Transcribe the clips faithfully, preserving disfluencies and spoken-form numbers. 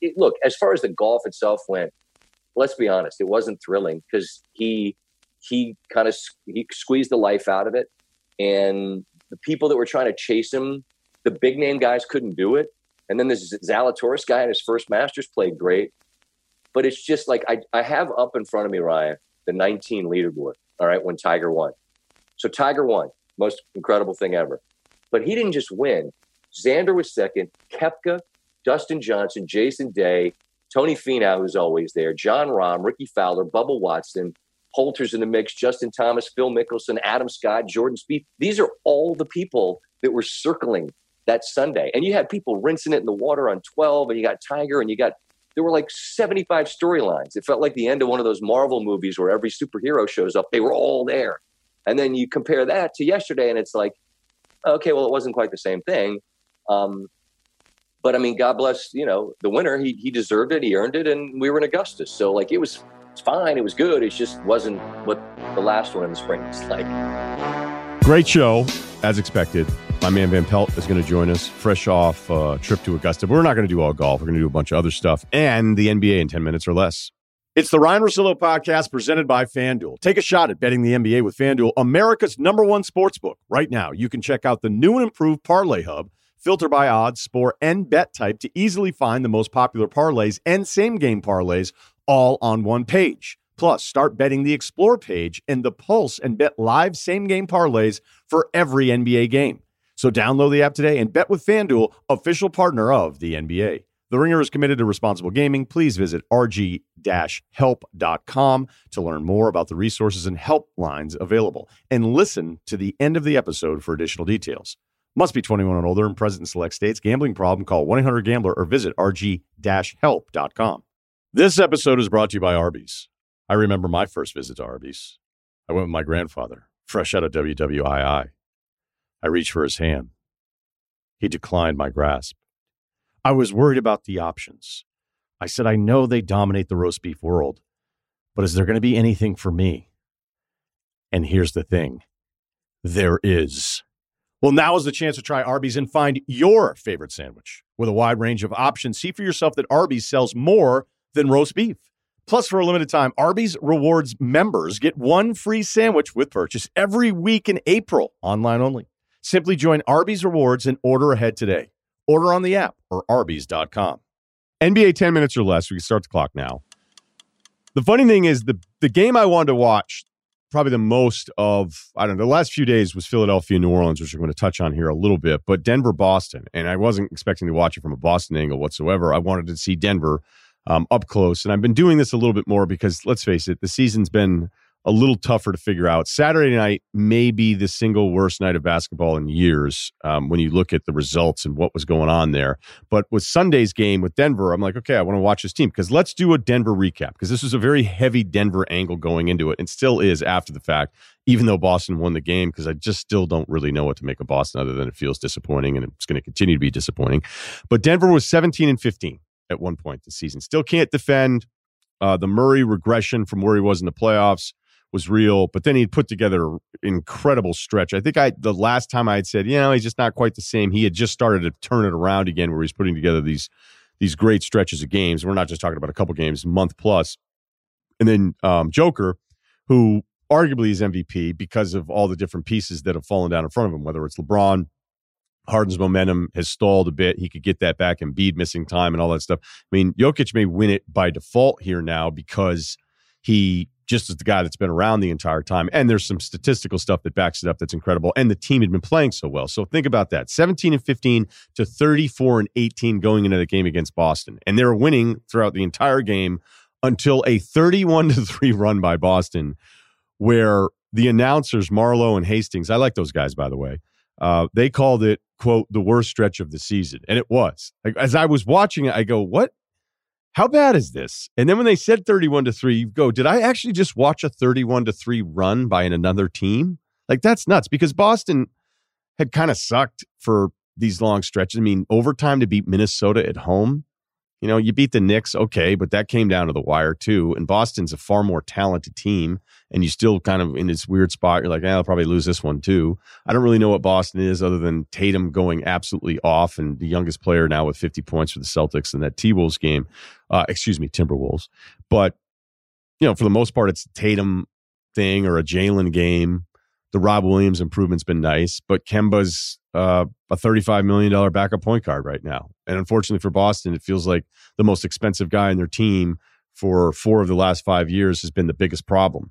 it, look, as far as the golf itself went, let's be honest, it wasn't thrilling because he he kind of he squeezed the life out of it, and the people that were trying to chase him, the big name guys couldn't do it, and then this Zalatoris guy in his first Masters played great, but it's just like I I have up in front of me, Ryan, the nineteen leaderboard. All right, when Tiger won, so Tiger won, most incredible thing ever, but he didn't just win. Xander was second, Koepka, Dustin Johnson, Jason Day, Tony Finau, who's always there, John Rahm, Ricky Fowler, Bubba Watson, Poulter's in the mix, Justin Thomas, Phil Mickelson, Adam Scott, Jordan Spieth. These are all the people that were circling that Sunday. And you had people rinsing it in the water on twelve, and you got Tiger, and you got, there were like seventy-five storylines. It felt like the end of one of those Marvel movies where every superhero shows up. They were all there. And then you compare that to yesterday, and it's like, okay, well, it wasn't quite the same thing. Um, but I mean, God bless, you know, the winner. He he deserved it. He earned it, and we were in Augusta. So like, it was it's fine. It was good. It just wasn't what the last one in the spring was like. Great show, as expected. My man Van Pelt is going to join us, fresh off a uh, trip to Augusta. But we're not going to do all golf. We're going to do a bunch of other stuff and the N B A in ten minutes or less. It's the Ryan Russillo podcast presented by FanDuel. Take a shot at betting the N B A with FanDuel, America's number one sportsbook. Right now, you can check out the new and improved Parlay Hub. Filter by odds, score, and bet type to easily find the most popular parlays and same-game parlays all on one page. Plus, start betting the Explore page and the Pulse and bet live same-game parlays for every N B A game. So download the app today and bet with FanDuel, official partner of the N B A. The Ringer is committed to responsible gaming. Please visit r g dash help dot com to learn more about the resources and helplines available. And listen to the end of the episode for additional details. Must be twenty-one and older and present in select states. Gambling problem? Call one eight hundred gambler or visit r g dash help dot com. This episode is brought to you by Arby's. I remember my first visit to Arby's. I went with my grandfather, fresh out of W W I I. I reached for his hand. He declined my grasp. I was worried about the options. I said, I know they dominate the roast beef world, but is there going to be anything for me? And here's the thing. There is. Well, now is the chance to try Arby's and find your favorite sandwich. With a wide range of options, see for yourself that Arby's sells more than roast beef. Plus, for a limited time, Arby's Rewards members get one free sandwich with purchase every week in April, online only. Simply join Arby's Rewards and order ahead today. Order on the app or arby's dot com. N B A ten minutes or less. We can start the clock now. The funny thing is, the, the game I wanted to watch probably the most of, I don't know, the last few days was Philadelphia, New Orleans, which we're going to touch on here a little bit, but Denver, Boston. And I wasn't expecting to watch it from a Boston angle whatsoever. I wanted to see Denver um, up close. And I've been doing this a little bit more because, let's face it, the season's been a little tougher to figure out. Saturday night may be the single worst night of basketball in years um, when you look at the results and what was going on there. But with Sunday's game with Denver, I'm like, okay, I want to watch this team because let's do a Denver recap because this was a very heavy Denver angle going into it and still is after the fact, even though Boston won the game, because I just still don't really know what to make of Boston other than it feels disappointing and it's going to continue to be disappointing. But Denver was seventeen and fifteen at one point this season. Still can't defend. Uh, the Murray regression from where he was in the playoffs was real, but then he put together an incredible stretch. I think I the last time I had said, you know, he's just not quite the same. He had just started to turn it around again where he's putting together these these great stretches of games. We're not just talking about a couple games, month plus. And then um, Joker, who arguably is M V P because of all the different pieces that have fallen down in front of him, whether it's LeBron, Harden's momentum has stalled a bit. He could get that back, Embiid missing time and all that stuff. I mean, Jokic may win it by default here now because he just is the guy that's been around the entire time. And there's some statistical stuff that backs it up that's incredible. And the team had been playing so well. So think about that. seventeen and fifteen to thirty-four and eighteen going into the game against Boston. And they were winning throughout the entire game until a thirty-one to three run by Boston where the announcers, Marlowe and Hastings, I like those guys, by the way, uh, they called it, quote, the worst stretch of the season. And it was. Like, as I was watching it, I go, what? How bad is this? And then when they said thirty-one to three, you go, did I actually just watch a thirty-one to three run by an, another team? Like, that's nuts because Boston had kind of sucked for these long stretches. I mean, overtime to beat Minnesota at home You know, you beat the Knicks, okay, but that came down to the wire too. And Boston's a far more talented team, and you still kind of in this weird spot. You're like, eh, I'll probably lose this one too. I don't really know what Boston is other than Tatum going absolutely off and the youngest player now with fifty points for the Celtics in that T-Wolves game. Uh, excuse me, Timberwolves. But, you know, for the most part, it's a Tatum thing or a Jalen game. The Rob Williams improvement's been nice, but Kemba's uh, a thirty-five million dollars backup point guard right now. And unfortunately for Boston, it feels like the most expensive guy in their team for four of the last five years has been the biggest problem,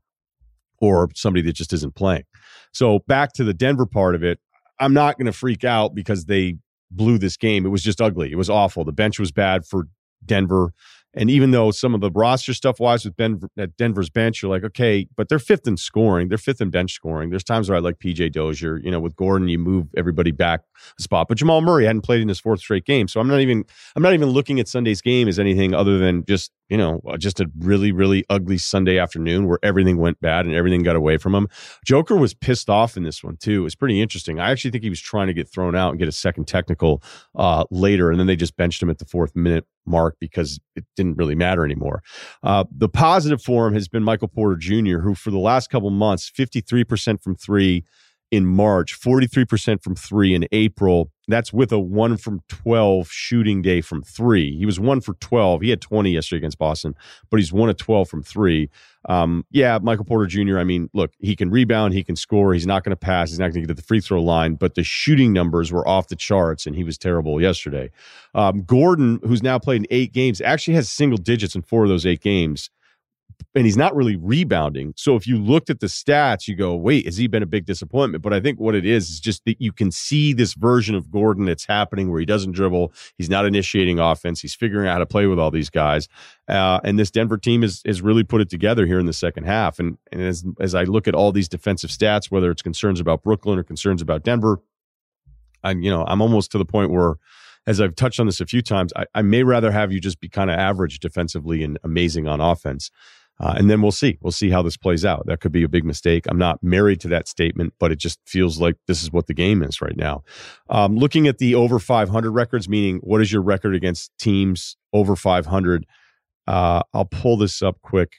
or somebody that just isn't playing. So back to the Denver part of it, I'm not going to freak out because they blew this game. It was just ugly. It was awful. The bench was bad for Denver. And even though some of the roster stuff wise with Denver, at Denver's bench, you're like, okay, but they're fifth in scoring. They're fifth in bench scoring. There's times where I like P J Dozier. You know, with Gordon, you move everybody back a spot. But Jamal Murray hadn't played in his fourth straight game. So I'm not even I'm not even looking at Sunday's game as anything other than just, you know, just a really, really ugly Sunday afternoon where everything went bad and everything got away from him. Joker was pissed off in this one, too. It was pretty interesting. I actually think he was trying to get thrown out and get a second technical uh, later, and then they just benched him at the fourth minute mark because it didn't really matter anymore. Uh, the positive for him has been Michael Porter Junior, who for the last couple months, fifty-three percent from three in March, forty-three percent from three in April. That's with a one from twelve shooting day from three. He was one for twelve. He had twenty yesterday against Boston, but he's one of twelve from three. Um, yeah, Michael Porter Junior, I mean, look, he can rebound, he can score. He's not going to pass. He's not going to get to the free throw line, but the shooting numbers were off the charts, and he was terrible yesterday. Um, Gordon, who's now played in eight games, actually has single digits in four of those eight games. And he's not really rebounding. So if you looked at the stats, you go, wait, has he been a big disappointment? But I think what it is is just that you can see this version of Gordon that's happening where he doesn't dribble. He's not initiating offense. He's figuring out how to play with all these guys. Uh, and this Denver team has is really put it together here in the second half. And, and as, as I look at all these defensive stats, whether it's concerns about Brooklyn or concerns about Denver, I'm, you know, I'm almost to the point where, as I've touched on this a few times, I, I may rather have you just be kind of average defensively and amazing on offense. Uh, and then we'll see. We'll see how this plays out. That could be a big mistake. I'm not married to that statement, but it just feels like this is what the game is right now. Um, looking at the over five hundred records, meaning what is your record against teams over five hundred? Uh, I'll pull this up quick.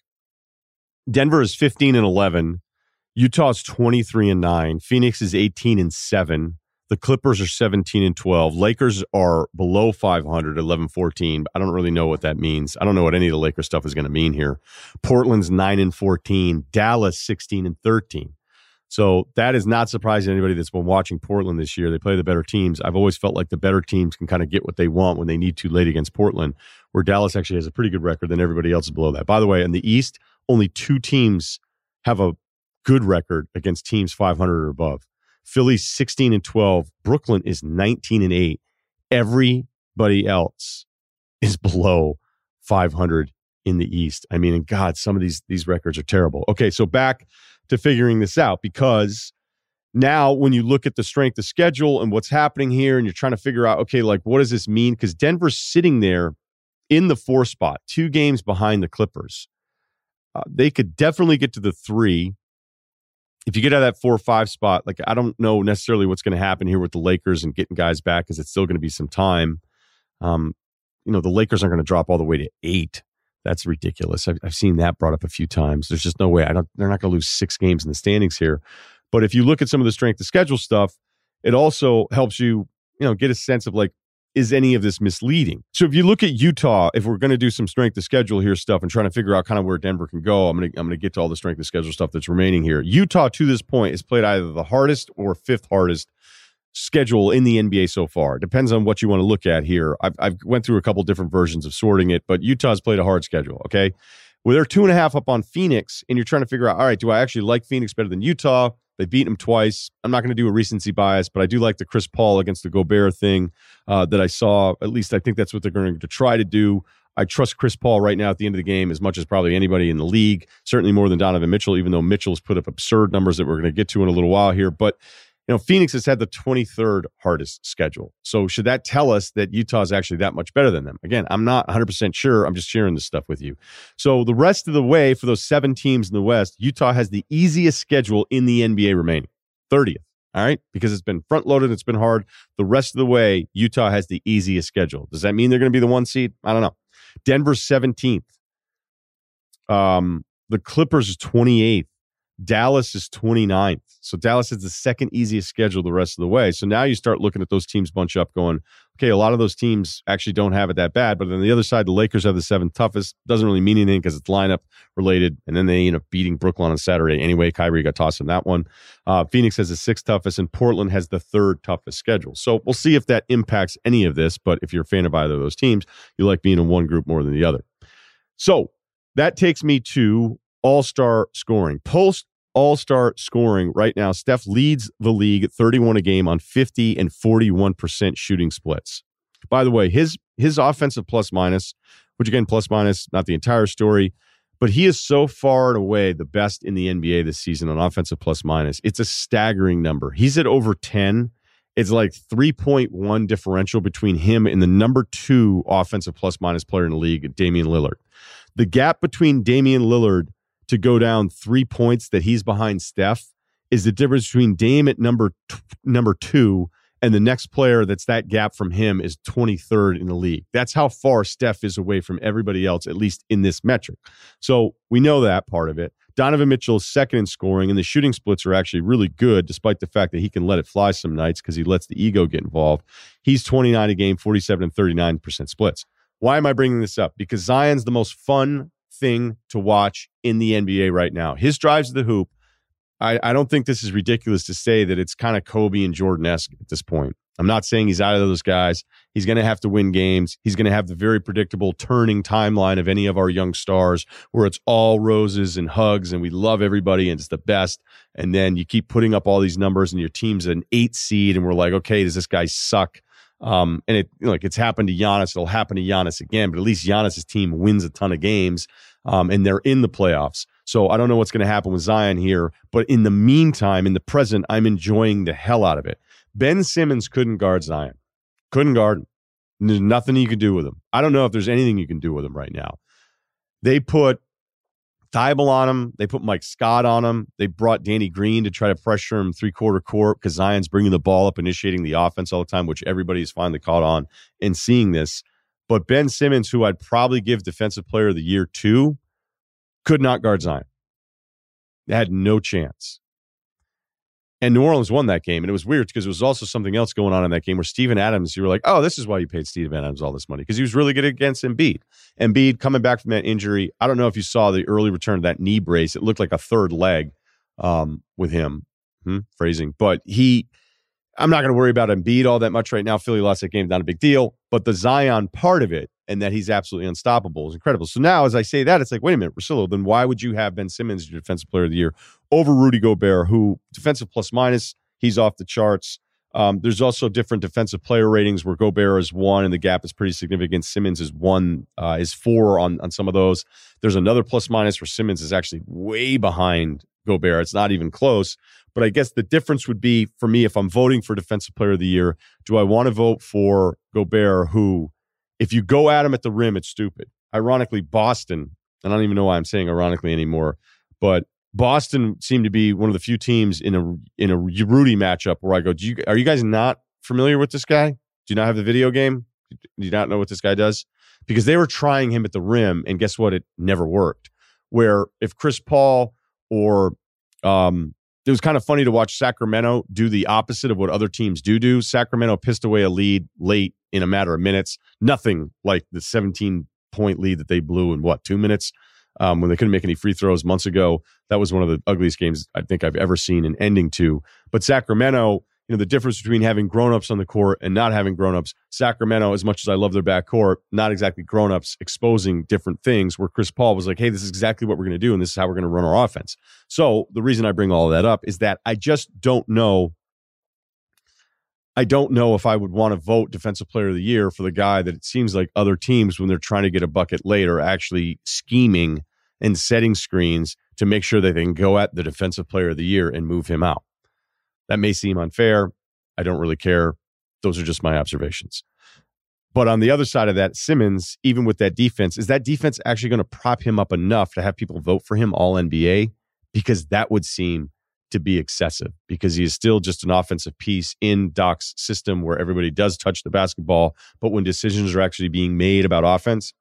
Denver is fifteen and eleven. Utah's twenty-three and nine. Phoenix is eighteen and seven. The Clippers are seventeen and twelve. Lakers are below five hundred, eleven fourteen. I don't really know what that means. I don't know what any of the Lakers stuff is going to mean here. Portland's nine and fourteen. Dallas sixteen and thirteen. So that is not surprising to anybody that's been watching Portland this year. They play the better teams. I've always felt like the better teams can kind of get what they want when they need to late against Portland, where Dallas actually has a pretty good record than everybody else is below that. By the way, in the East, only two teams have a good record against teams five hundred or above. Philly's sixteen and twelve. Brooklyn is nineteen and eight. Everybody else is below five hundred in the East. I mean, and God, some of these these records are terrible. Okay, so back to figuring this out, because now when you look at the strength of schedule and what's happening here, and you're trying to figure out, okay, like what does this mean? Because Denver's sitting there in the four spot, two games behind the Clippers. Uh, they could definitely get to the three. If you get out of that four or five spot, like I don't know necessarily what's going to happen here with the Lakers and getting guys back, because it's still going to be some time. Um, you know, the Lakers aren't going to drop all the way to eight. That's ridiculous. I've, I've seen that brought up a few times. There's just no way. I don't. They're not going to lose six games in the standings here. But if you look at some of the strength of schedule stuff, it also helps you, you know, get a sense of like, is any of this misleading? So if you look at Utah, if we're going to do some strength of schedule here stuff and trying to figure out kind of where Denver can go, I'm going to I'm going to get to all the strength of schedule stuff that's remaining here. Utah to this point has played either the hardest or fifth hardest schedule in the N B A so far. It depends on what you want to look at here. I've I've went through a couple different versions of sorting it, but Utah's played a hard schedule. Okay, well they're two and a half up on Phoenix, and you're trying to figure out, all right, do I actually like Phoenix better than Utah? They beat him twice. I'm not going to do a recency bias, but I do like the Chris Paul against the Gobert thing uh, that I saw. At least I think that's what they're going to try to do. I trust Chris Paul right now at the end of the game as much as probably anybody in the league, certainly more than Donovan Mitchell, even though Mitchell's put up absurd numbers that we're going to get to in a little while here. But you know, Phoenix has had the twenty-third hardest schedule. So should that tell us that Utah is actually that much better than them? Again, I'm not one hundred percent sure. I'm just sharing this stuff with you. So the rest of the way for those seven teams in the West, Utah has the easiest schedule in the N B A remaining. thirtieth. All right. Because it's been front loaded. It's been hard. The rest of the way, Utah has the easiest schedule. Does that mean they're going to be the one seed? I don't know. Denver's seventeenth. Um, the Clippers is twenty-eighth. Dallas is twenty-ninth. So Dallas has the second easiest schedule the rest of the way. So now you start looking at those teams bunch up going, okay, a lot of those teams actually don't have it that bad. But on the other side, the Lakers have the seventh toughest. Doesn't really mean anything because it's lineup related. And then they end up beating Brooklyn on Saturday. Anyway, Kyrie got tossed in that one. Uh, Phoenix has the sixth toughest, and Portland has the third toughest schedule. So we'll see if that impacts any of this. But if you're a fan of either of those teams, you like being in one group more than the other. So that takes me to all-star scoring. Post all-star scoring right now, Steph leads the league at thirty-one a game on fifty and forty-one percent shooting splits. By the way, his his offensive plus minus, which again, plus minus, not the entire story, but he is so far and away the best in the N B A this season on offensive plus minus. It's a staggering number. He's at over ten. It's like three point one differential between him and the number two offensive plus minus player in the league, Damian Lillard. The gap between Damian Lillard to go down three points that he's behind Steph is the difference between Dame at number t- number two and the next player that's that gap from him is twenty-third in the league. That's how far Steph is away from everybody else, at least in this metric. So we know that part of it. Donovan Mitchell is second in scoring, and the shooting splits are actually really good, despite the fact that he can let it fly some nights because he lets the ego get involved. He's twenty-nine a game, forty-seven and thirty-nine percent splits. Why am I bringing this up? Because Zion's the most fun thing to watch in the N B A right now. His drives to the hoop, I, I don't think this is ridiculous to say that it's kind of Kobe and Jordan-esque at this point. I'm not saying he's out of those guys. He's going to have to win games. He's going to have the very predictable turning timeline of any of our young stars where it's all roses and hugs and we love everybody and it's the best. And then you keep putting up all these numbers and your team's an eight seed and we're like, okay, does this guy suck? Um, and it, you know, like it's happened to Giannis. It'll happen to Giannis again, but at least Giannis's team wins a ton of games um, and they're in the playoffs. So I don't know what's going to happen with Zion here, but in the meantime, in the present, I'm enjoying the hell out of it. Ben Simmons couldn't guard Zion. Couldn't guard him. There's nothing you can do with him. I don't know if there's anything you can do with him right now. They put Thibault on him. They put Mike Scott on him. They brought Danny Green to try to pressure him three-quarter court because Zion's bringing the ball up, initiating the offense all the time, which everybody's finally caught on and seeing this. But Ben Simmons, who I'd probably give Defensive Player of the Year to, could not guard Zion. They had no chance. And New Orleans won that game. And it was weird because there was also something else going on in that game where Steven Adams, you were like, oh, this is why you paid Steven Adams all this money, because he was really good against Embiid. Embiid coming back from that injury. I don't know if you saw the early return of that knee brace. It looked like a third leg um, with him. Hmm, phrasing. But he, I'm not going to worry about Embiid all that much right now. Philly lost that game, not a big deal. But the Zion part of it and that he's absolutely unstoppable is incredible. So now as I say that, it's like, wait a minute, Russillo, then why would you have Ben Simmons your Defensive Player of the Year over Rudy Gobert, who defensive plus minus, he's off the charts. Um, there's also different defensive player ratings where Gobert is one and the gap is pretty significant. Simmons is one, uh, is four on, on some of those. There's another plus minus where Simmons is actually way behind Gobert. It's not even close. But I guess the difference would be for me, if I'm voting for Defensive Player of the Year, do I want to vote for Gobert, who, if you go at him at the rim, it's stupid. Ironically, Boston, and I don't even know why I'm saying ironically anymore, but Boston seemed to be one of the few teams in a in a Rudy matchup where I go, do you, are you guys not familiar with this guy? Do you not have the video game? Do you not know what this guy does? Because they were trying him at the rim, and guess what? It never worked. Where if Chris Paul or um, it was kind of funny to watch Sacramento do the opposite of what other teams do do. Sacramento pissed away a lead late in a matter of minutes. Nothing like the seventeen-point lead that they blew in, what, two minutes? Um, when they couldn't make any free throws months ago. That was one of the ugliest games I think I've ever seen an ending to. But Sacramento, you know, the difference between having grown-ups on the court and not having grown-ups, Sacramento, as much as I love their backcourt, not exactly grown-ups exposing different things, where Chris Paul was like, hey, this is exactly what we're going to do, and this is how we're going to run our offense. So the reason I bring all of that up is that I just don't know I don't know if I would want to vote Defensive Player of the Year for the guy that it seems like other teams, when they're trying to get a bucket late, are actually scheming and setting screens to make sure that they can go at the Defensive Player of the Year and move him out. That may seem unfair. I don't really care. Those are just my observations. But on the other side of that, Simmons, even with that defense, is that defense actually going to prop him up enough to have people vote for him all N B A? Because that would seem to be excessive, because he is still just an offensive piece in Doc's system where everybody does touch the basketball, but when decisions are actually being made about offense,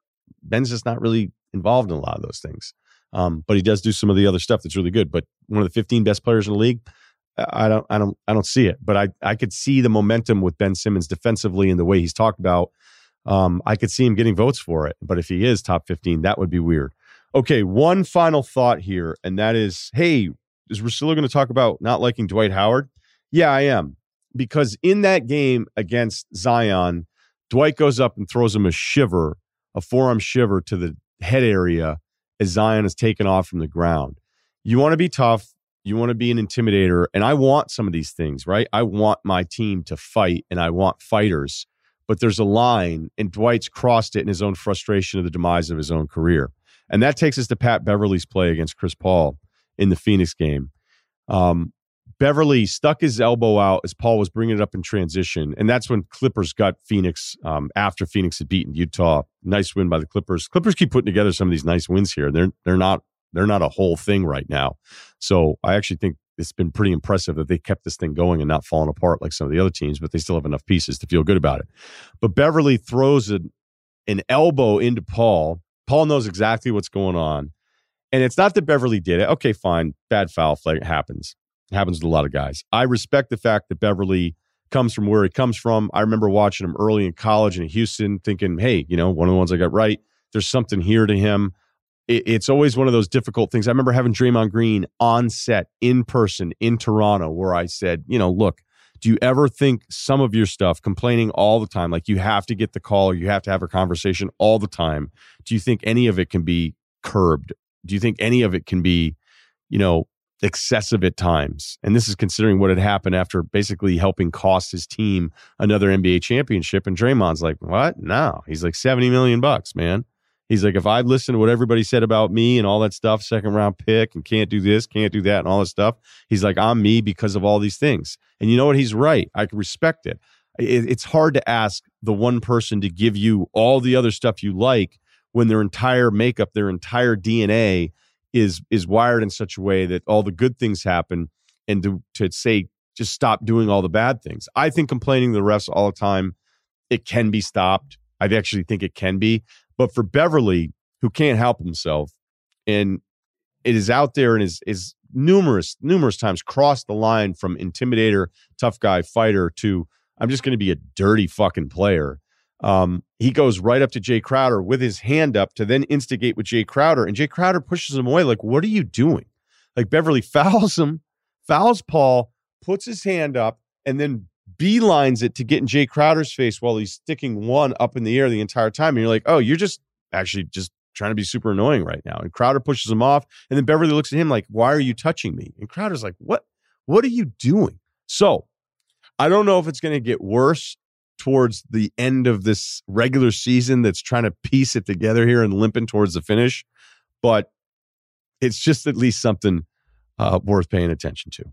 Ben's just not really involved in a lot of those things. Um, but he does do some of the other stuff that's really good. But one of the fifteen best players in the league, I don't, I don't, I don't see it. But I, I could see the momentum with Ben Simmons defensively and the way he's talked about. Um, I could see him getting votes for it. But if he is top fifteen, that would be weird. Okay, one final thought here, and that is, hey, is Russillo going to talk about not liking Dwight Howard? Yeah, I am. Because in that game against Zion, Dwight goes up and throws him a shiver, a forearm shiver to the head area as Zion is taken off from the ground. You want to be tough. You want to be an intimidator. And I want some of these things, right? I want my team to fight, and I want fighters. But there's a line, and Dwight's crossed it in his own frustration of the demise of his own career. And that takes us to Pat Beverly's play against Chris Paul in the Phoenix game. Um, Beverly stuck his elbow out as Paul was bringing it up in transition. And that's when Clippers got Phoenix um, after Phoenix had beaten Utah. Nice win by the Clippers. Clippers keep putting together some of these nice wins here. They're they're not they're not a whole thing right now. So I actually think it's been pretty impressive that they kept this thing going and not falling apart like some of the other teams, but they still have enough pieces to feel good about it. But Beverly throws an, an elbow into Paul. Paul knows exactly what's going on. And it's not that Beverly did it. Okay, fine. Bad foul flag happens. It happens to a lot of guys. I respect the fact that Beverly comes from where he comes from. I remember watching him early in college in Houston thinking, hey, you know, one of the ones I got right. There's something here to him. It, it's always one of those difficult things. I remember having Draymond Green on set in person in Toronto where I said, you know, look, do you ever think some of your stuff, complaining all the time, like you have to get the call or you have to have a conversation all the time, do you think any of it can be curbed? Do you think any of it can be, you know, excessive at times? And this is considering what had happened after basically helping cost his team another N B A championship. And Draymond's like, what? No. He's like seventy million bucks, man. He's like, if I listened to what everybody said about me and all that stuff, second round pick and can't do this, can't do that and all this stuff, he's like, I'm me because of all these things. And you know what? He's right. I can respect it. it. It's hard to ask the one person to give you all the other stuff you like when their entire makeup, their entire D N A is is wired in such a way that all the good things happen, and to, to say, just stop doing all the bad things. I think complaining to the refs all the time, it can be stopped. I actually think it can be. But for Beverly, who can't help himself, and it is out there and is is numerous, numerous times crossed the line from intimidator, tough guy, fighter to I'm just going to be a dirty fucking player. Um, he goes right up to Jay Crowder with his hand up to then instigate with Jay Crowder, and Jay Crowder pushes him away. Like, what are you doing? Like, Beverly fouls him, fouls Paul, puts his hand up, and then beelines it to get in Jay Crowder's face while he's sticking one up in the air the entire time. And you're like, oh, you're just actually just trying to be super annoying right now. And Crowder pushes him off. And then Beverly looks at him like, why are you touching me? And Crowder's like, what, what are you doing? So I don't know if it's going to get worse towards the end of this regular season that's trying to piece it together here and limping towards the finish, but it's just at least something uh, worth paying attention to.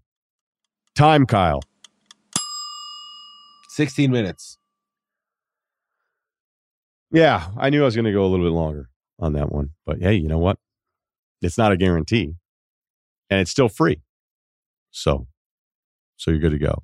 Time, Kyle. sixteen minutes. Yeah, I knew I was going to go a little bit longer on that one. But hey, you know what? It's not a guarantee. And it's still free. So, so you're good to go.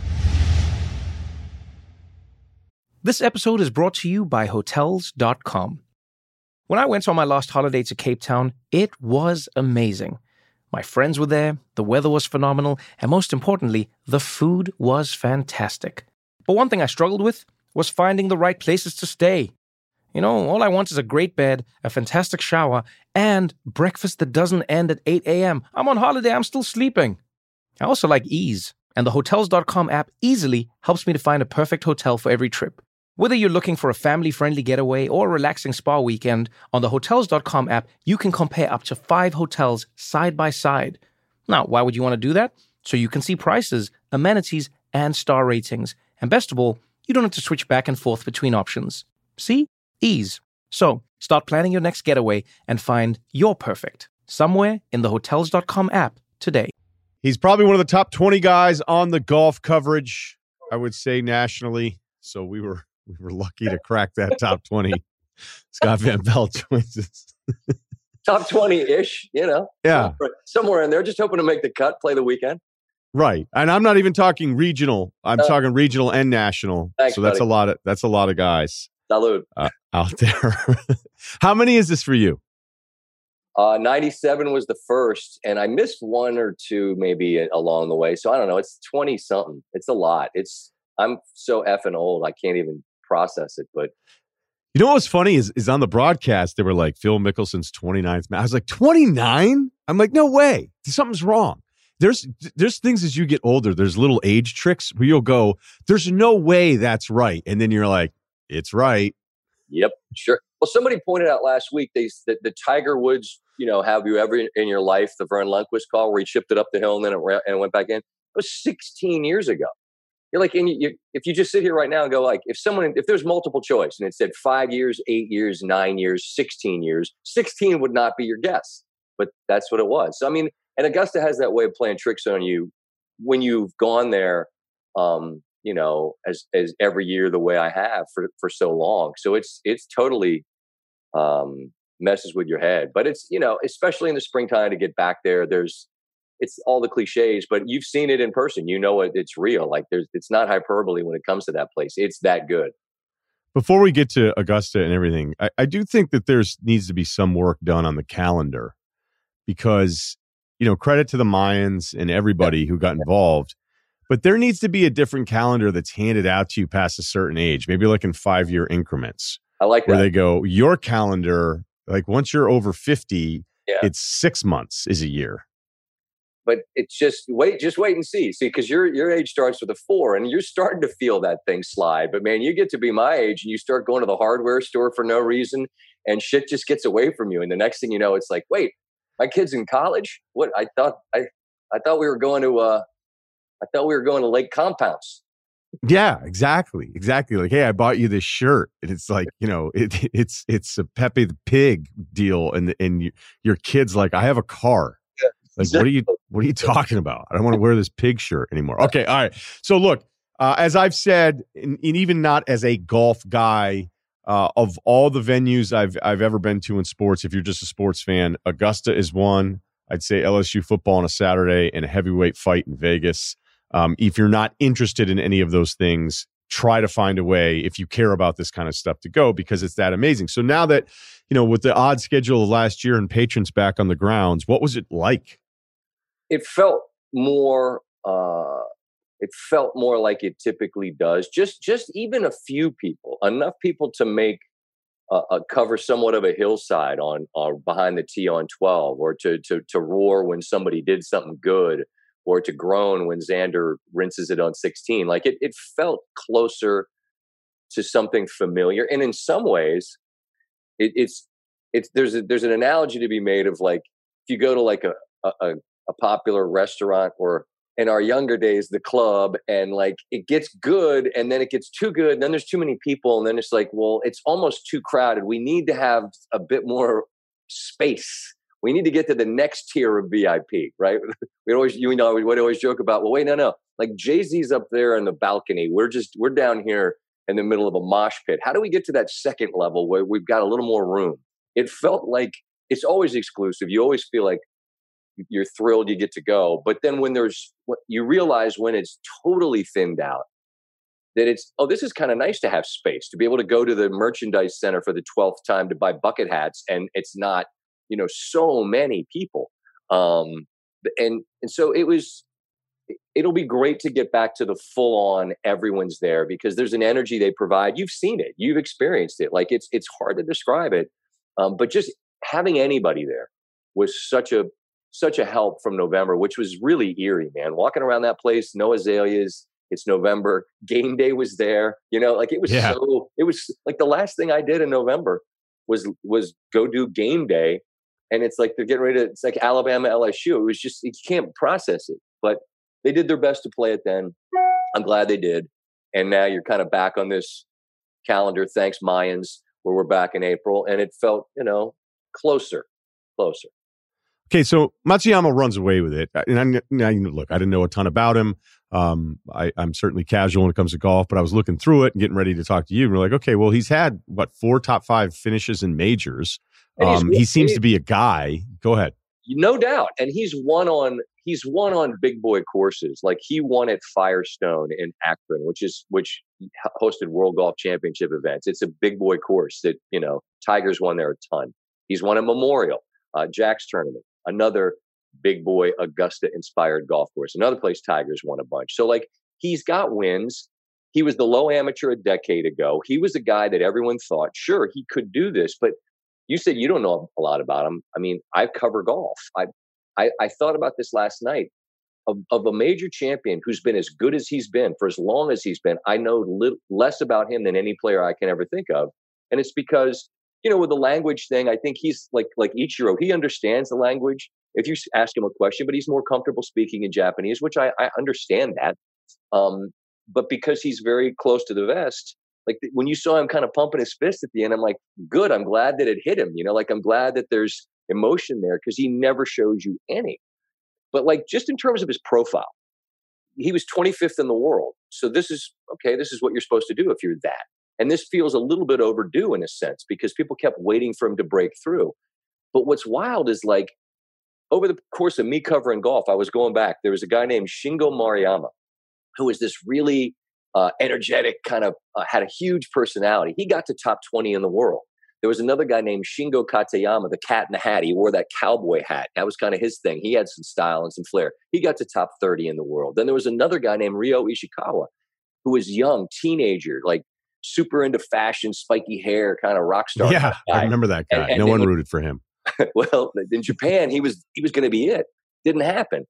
This episode is brought to you by Hotels dot com. When I went on my last holiday to Cape Town, it was amazing. My friends were there, the weather was phenomenal, and most importantly, the food was fantastic. But one thing I struggled with was finding the right places to stay. You know, all I want is a great bed, a fantastic shower, and breakfast that doesn't end at eight a.m. I'm on holiday, I'm still sleeping. I also like ease, and the Hotels dot com app easily helps me to find a perfect hotel for every trip. Whether you're looking for a family-friendly getaway or a relaxing spa weekend, on the Hotels dot com app, you can compare up to five hotels side by side. Now, why would you want to do that? So you can see prices, amenities, and star ratings. And best of all, you don't have to switch back and forth between options. See? Ease. So, start planning your next getaway and find your perfect somewhere in the Hotels dot com app today. He's probably one of the top twenty guys on the golf coverage, I would say, nationally. So we were we were lucky to crack that top twenty. Scott Van Pelt joins us. Top twenty-ish, you know. Yeah. Somewhere in there, just hoping to make the cut, play the weekend. Right. And I'm not even talking regional. I'm uh, talking regional and national. Thanks, so that's buddy. a lot of that's a lot of guys. Salud. Uh, out there. How many is this for you? Uh, ninety-seven was the first, and I missed one or two maybe along the way. So I don't know. It's twenty something. It's a lot. It's I'm so effing old. I can't even process it. But you know what's funny is is on the broadcast they were like Phil Mickelson's twenty-ninth. I was like twenty-nine. I'm like, no way. Something's wrong. There's there's things as you get older. There's little age tricks where you'll go, there's no way that's right, and then you're like, it's right. Yep, sure. Well, somebody pointed out last week they that the Tiger Woods, you know, have you ever in your life the Vern Lundquist call where he chipped it up the hill and then it, ran, and it went back in? It was sixteen years ago. You're like, and you, you, if you just sit here right now and go like, if someone, if there's multiple choice and it said five years, eight years, nine years, sixteen years, sixteen would not be your guess, but that's what it was. So I mean. And Augusta has that way of playing tricks on you when you've gone there, um, you know, as as every year the way I have for, for so long. So it's it's totally um, messes with your head. But it's, you know, especially in the springtime to get back there, there's it's all the cliches, but you've seen it in person. You know it, it's real. Like there's it's not hyperbole when it comes to that place. It's that good. Before we get to Augusta and everything, I, I do think that there's needs to be some work done on the calendar because you know, credit to the Mayans and everybody who got involved, but there needs to be a different calendar that's handed out to you past a certain age, maybe like in five-year increments. I like that. Where they go, your calendar, like once you're over fifty, yeah. it's six months is a year. But it's just wait, just wait and see. See, because your your age starts with a four, and you're starting to feel that thing slide. But man, you get to be my age, and you start going to the hardware store for no reason, and shit just gets away from you. And the next thing you know, it's like, wait. My kid's in college. What I thought I, I thought we were going to. Uh, I thought we were going to Lake Compounce. Yeah, exactly, exactly. Like, hey, I bought you this shirt, and it's like, you know, it, it's it's a Pepe the Pig deal, and and you, your kid's like, I have a car. Yeah, like, exactly. what are you what are you talking about? I don't want to wear this pig shirt anymore. Okay, all right. So look, uh, as I've said, and, and even not as a golf guy. Uh, of all the venues I've I've ever been to in sports, if you're just a sports fan, Augusta is one. I'd say L S U football on a Saturday and a heavyweight fight in Vegas. Um, if you're not interested in any of those things, try to find a way, if you care about this kind of stuff, to go because it's that amazing. So now that, you know, with the odd schedule of last year and patrons back on the grounds, what was it like? It felt more... Uh... It felt more like it typically does. Just, just even a few people, enough people to make uh, uh, cover somewhat of a hillside on, uh, behind the tee on twelve, or to to to roar when somebody did something good, or to groan when Xander rinses it on sixteen. Like it, it felt closer to something familiar, and in some ways, it, it's it's there's a, there's an analogy to be made of like if you go to like a a, a popular restaurant or in our younger days, the club, and like it gets good and then it gets too good. And then there's too many people. And then it's like, well, it's almost too crowded. We need to have a bit more space. We need to get to the next tier of V I P, right? We always, you know, we would always joke about, well, wait, no, no. Like Jay-Z's up there in the balcony. We're just, we're down here in the middle of a mosh pit. How do we get to that second level where we've got a little more room? It felt like it's always exclusive. You always feel like you're thrilled you get to go. But then when there's, you realize when it's totally thinned out, that it's, oh, this is kind of nice to have space, to be able to go to the merchandise center for the twelfth time to buy bucket hats. And it's not, you know, so many people. Um, and, and so it was, it'll be great to get back to the full on everyone's there because there's an energy they provide. You've seen it, you've experienced it. Like it's, it's hard to describe it. Um, but just having anybody there was such a, such a help from November, which was really eerie, man. Walking around that place, no azaleas. It's November. Game day was there. You know, like it was yeah. so, it was like the last thing I did in November was, was go do game day. And it's like, they're getting ready to, it's like Alabama, L S U. It was just, you can't process it, but they did their best to play it then. I'm glad they did. And now you're kind of back on this calendar. Thanks, Mayans, where we're back in April. And it felt, you know, closer, closer. Okay, so Matsuyama runs away with it. And I, I, look, I didn't know a ton about him. Um, I, I'm certainly casual when it comes to golf, but I was looking through it and getting ready to talk to you. And we're like, okay, well, he's had, what, four top five finishes in majors. Um, he seems to be a guy. Go ahead. No doubt. And he's won on he's won on big boy courses. Like he won at Firestone in Akron, which is which hosted World Golf Championship events. It's a big boy course that, you know, Tiger's won there a ton. He's won a Memorial, uh, Jack's Tournament, another big boy Augusta inspired golf course. Another place Tiger's won a bunch. So like he's got wins. He was the low amateur a decade ago. He was a guy that everyone thought, sure, he could do this, but you said you don't know a lot about him. I mean, I cover golf. I, I, I thought about this last night of, of a major champion who's been as good as he's been for as long as he's been. I know li- less about him than any player I can ever think of. And it's because, you know, with the language thing, I think he's like, like Ichiro, he understands the language. If you ask him a question, but he's more comfortable speaking in Japanese, which I, I understand that. Um, but because he's very close to the vest, like when you saw him kind of pumping his fist at the end, I'm like, good. I'm glad that it hit him. You know, like I'm glad that there's emotion there because he never shows you any. But like just in terms of his profile, he was twenty-fifth in the world. So this is, okay, this is what you're supposed to do if you're that. And this feels a little bit overdue in a sense because people kept waiting for him to break through. But what's wild is like over the course of me covering golf, I was going back. There was a guy named Shingo Maruyama who was this really Uh, energetic, kind of uh, had a huge personality. He got to top twenty in the world. There was another guy named Shingo Katayama, the cat in the hat. He wore that cowboy hat. That was kind of his thing. He had some style and some flair. He got to top thirty in the world. Then there was another guy named Ryo Ishikawa, who was young, teenager, like super into fashion, spiky hair, kind of rock star. Yeah, guy. I remember that guy. And, and no then, one rooted for him. Well, in Japan, he was he was going to be it. Didn't happen.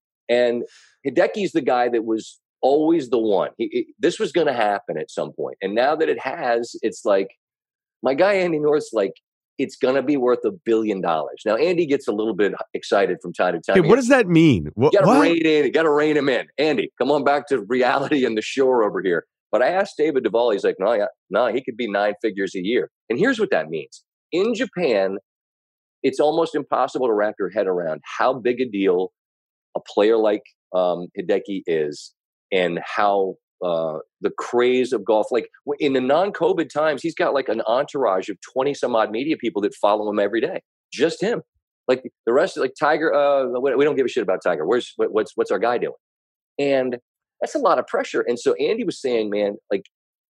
And Hideki's the guy that was always the one. He, it, this was going to happen at some point. And now that it has, it's like, my guy Andy North's like, it's going to be worth a billion dollars. Now, Andy gets a little bit excited from time to time. Okay, what does that mean? What, you got to what? rein in. You got to rein him in. Andy, come on back to reality and the shore over here. But I asked David Duvall, he's like, no, yeah, no, he could be nine figures a year. And here's what that means. In Japan, it's almost impossible to wrap your head around how big a deal a player like um, Hideki is. And how uh, the craze of golf, like in the non-COVID times, he's got like an entourage of twenty some odd media people that follow him every day. Just him. Like the rest, like Tiger, uh, we don't give a shit about Tiger. Where's what's what's our guy doing? And that's a lot of pressure. And so Andy was saying, man, like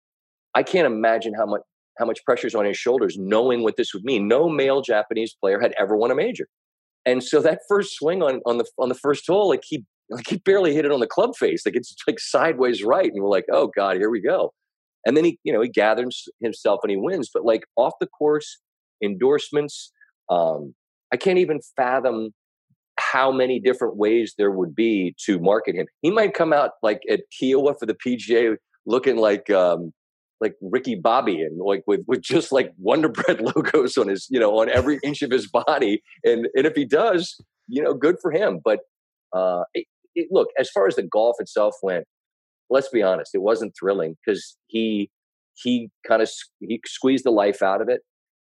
I can't imagine how much how much pressure is on his shoulders, knowing what this would mean. No male Japanese player had ever won a major, and so that first swing on on the on the first hole, like he. Like he barely hit it on the club face. Like it's like sideways right. And we're like, oh God, here we go. And then he, you know, he gathers himself and he wins. But like off the course endorsements, um, I can't even fathom how many different ways there would be to market him. He might come out like at Kiowa for the P G A looking like, um, like Ricky Bobby and like with, with just like Wonder Bread logos on his, you know, on every inch of his body. And, and if he does, you know, good for him. But, uh, it, It, look, as far as the golf itself went, let's be honest, it wasn't thrilling because he he kind of he squeezed the life out of it,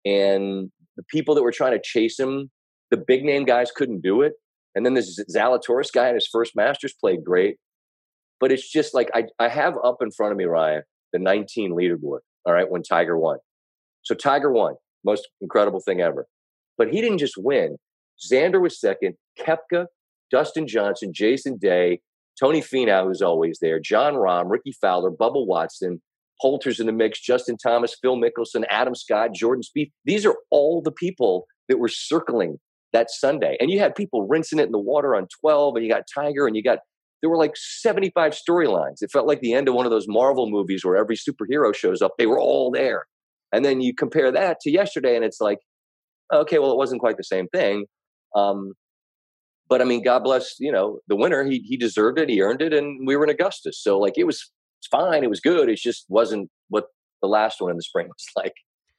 and the people that were trying to chase him, the big name guys couldn't do it, and then this Zalatoris guy in his first Masters played great, but it's just like I I have up in front of me, Ryan, the nineteen leaderboard. All right, when Tiger won, so Tiger won, most incredible thing ever, but he didn't just win. Xander was second, Koepka, Dustin Johnson, Jason Day, Tony Finau, who's always there, John Rahm, Ricky Fowler, Bubba Watson, Poulter's in the mix, Justin Thomas, Phil Mickelson, Adam Scott, Jordan Spieth. These are all the people that were circling that Sunday. And you had people rinsing it in the water on twelve, and you got Tiger, and you got, there were like seventy-five storylines. It felt like the end of one of those Marvel movies where every superhero shows up. They were all there. And then you compare that to yesterday, and it's like, okay, well, it wasn't quite the same thing. Um, But I mean, God bless, you know, the winner, he he deserved it. He earned it. And we were in Augusta. So like, it was it's fine. It was good. It just wasn't what the last one in the spring was like.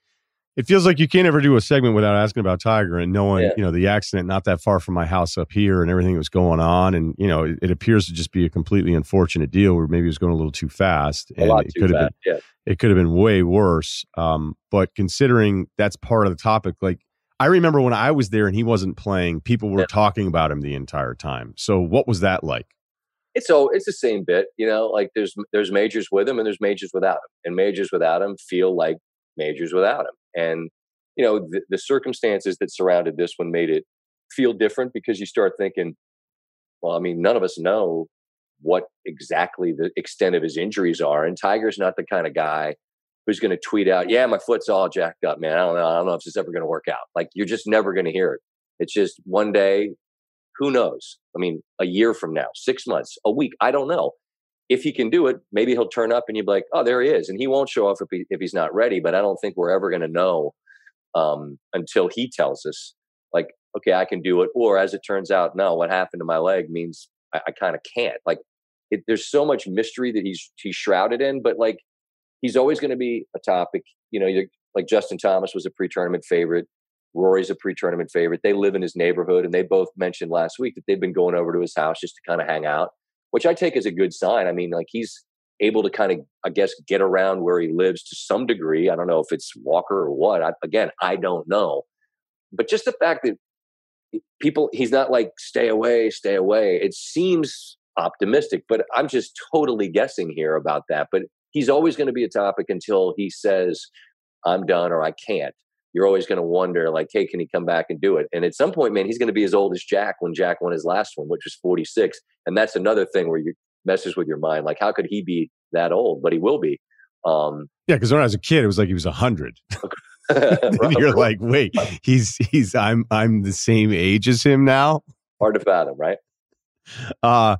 It feels like you can't ever do a segment without asking about Tiger and knowing, yeah. you know, the accident not that far from my house up here and everything that was going on. And, you know, it, it appears to just be a completely unfortunate deal where maybe it was going a little too fast. And a lot it too could have fast, been, yeah. it could have been way worse. Um, but considering that's part of the topic, like, I remember when I was there and he wasn't playing, people were yeah. talking about him the entire time. So what was that like? It's so it's the same bit, you know, like there's there's majors with him and there's majors without him. And majors without him feel like majors without him. And, you know, the, the circumstances that surrounded this one made it feel different because you start thinking, well, I mean, none of us know what exactly the extent of his injuries are. And Tiger's not the kind of guy who's going to tweet out, yeah, my foot's all jacked up, man. I don't know. I don't know if this is ever going to work out. Like, you're just never going to hear it. It's just one day, who knows? I mean, a year from now, six months, a week, I don't know. If he can do it, maybe he'll turn up and you'll be like, oh, there he is. And he won't show off if, he, if he's not ready. But I don't think we're ever going to know um, until he tells us, like, okay, I can do it. Or as it turns out, no, what happened to my leg means I, I kind of can't. Like, it, there's so much mystery that he's he's shrouded in, but like, he's always going to be a topic. You know, you're, like Justin Thomas was a pre-tournament favorite. Rory's a pre-tournament favorite. They live in his neighborhood, and they both mentioned last week that they've been going over to his house just to kind of hang out, which I take as a good sign. I mean, like, he's able to kind of, I guess, get around where he lives to some degree. I don't know if it's Walker or what. I, again, I don't know. But just the fact that people, he's not like, stay away, stay away. It seems optimistic, but I'm just totally guessing here about that. But he's always going to be a topic until he says, I'm done or I can't. You're always going to wonder, like, hey, can he come back and do it? And at some point, man, he's going to be as old as Jack when Jack won his last one, which was forty-six. And that's another thing where you messes with your mind. Like, how could he be that old? But he will be. Um, yeah, because when I was a kid, it was like he was a hundred. You're like, wait, he's he's I'm I'm the same age as him now. Hard to fathom, right? Uh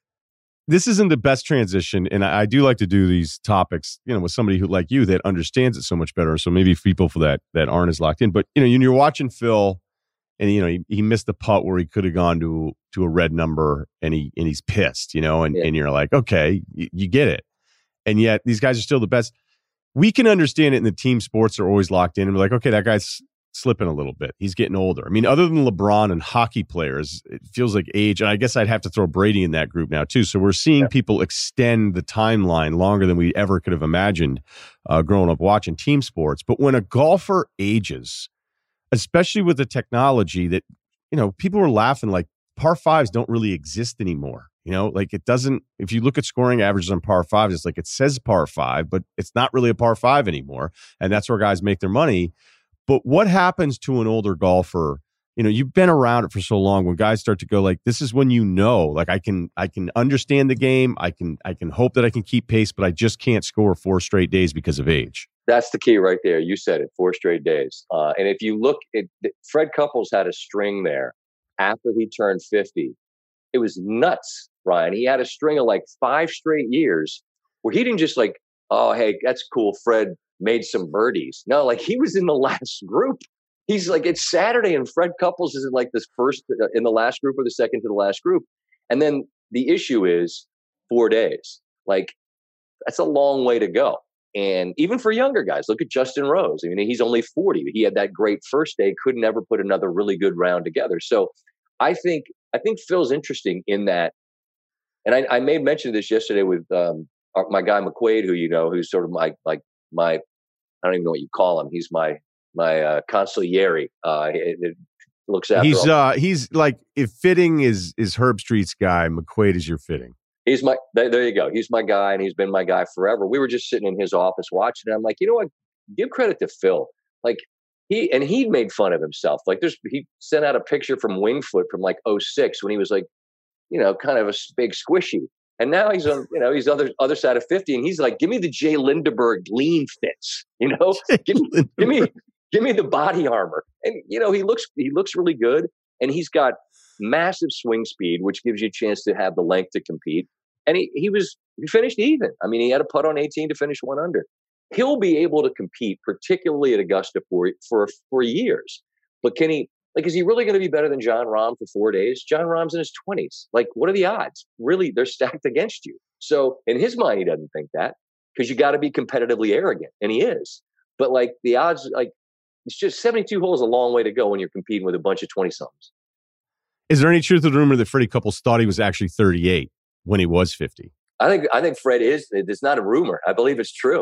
This isn't the best transition, and I, I do like to do these topics, you know, with somebody who, like you, that understands it so much better. So maybe people for that that aren't as locked in. But you know, when you're watching Phil, and you know, he, he missed the putt where he could have gone to to a red number, and he and he's pissed, you know, and, yeah. and you're like, okay, you, you get it, and yet these guys are still the best. We can understand it, and the team sports are always locked in, and we're like, okay, that guy's slipping a little bit. He's getting older. I mean, other than LeBron and hockey players, it feels like age. And I guess I'd have to throw Brady in that group now too. So we're seeing yeah. people extend the timeline longer than we ever could have imagined uh, growing up watching team sports. But when a golfer ages, especially with the technology that, you know, people were laughing like par fives don't really exist anymore. You know, like it doesn't, if you look at scoring averages on par fives, it's like it says par five, but it's not really a par five anymore. And that's where guys make their money. But what happens to an older golfer? You know, you've been around it for so long. When guys start to go like, this is when you know, like I can, I can understand the game. I can, I can hope that I can keep pace, but I just can't score four straight days because of age. That's the key right there. You said it, four straight days. Uh, and if you look at Fred Couples had a string there after he turned fifty. It was nuts, Ryan. He had a string of like five straight years where he didn't just like, oh, hey, that's cool. Fred made some birdies. No, like he was in the last group. He's like, it's Saturday and Fred Couples is in like this first in the last group or the second to the last group. And then the issue is four days. Like that's a long way to go. And even for younger guys, look at Justin Rose. I mean, he's only forty. He had that great first day, could never put another really good round together. So I think, I think Phil's interesting in that. And I, I may mention this yesterday with um, our, my guy McQuaid, who you know, who's sort of my like my I don't even know what you call him. He's my my uh, consigliere. Uh, it, it looks after. He's all. uh he's like if fitting is is Herb Street's guy, McQuaid is your fitting. He's my there, there you go. He's my guy, and he's been my guy forever. We were just sitting in his office watching, and I'm like, you know what? Give credit to Phil. Like he and he made fun of himself. Like there's he sent out a picture from Wingfoot from like oh six when he was like, you know, kind of a big squishy. And now he's on, you know, he's other other side of fifty, and he's like, give me the Jay Lindeberg lean fits, you know, give, give me give me the body armor. And you know, he looks he looks really good, and he's got massive swing speed, which gives you a chance to have the length to compete. And he he was he finished even. I mean, he had a putt on eighteen to finish one under. He'll be able to compete, particularly at Augusta, for for for years. But can he? Like, is he really going to be better than Jon Rahm for four days? Jon Rahm's in his twenties. Like, what are the odds? Really, they're stacked against you. So in his mind, he doesn't think that because you got to be competitively arrogant, and he is. But like the odds, like it's just seventy-two holes is a long way to go when you're competing with a bunch of twenty-somethings. Is there any truth to the rumor that Freddie Couples thought he was actually thirty-eight when he was fifty? I think I think Fred is. It's not a rumor. I believe it's true.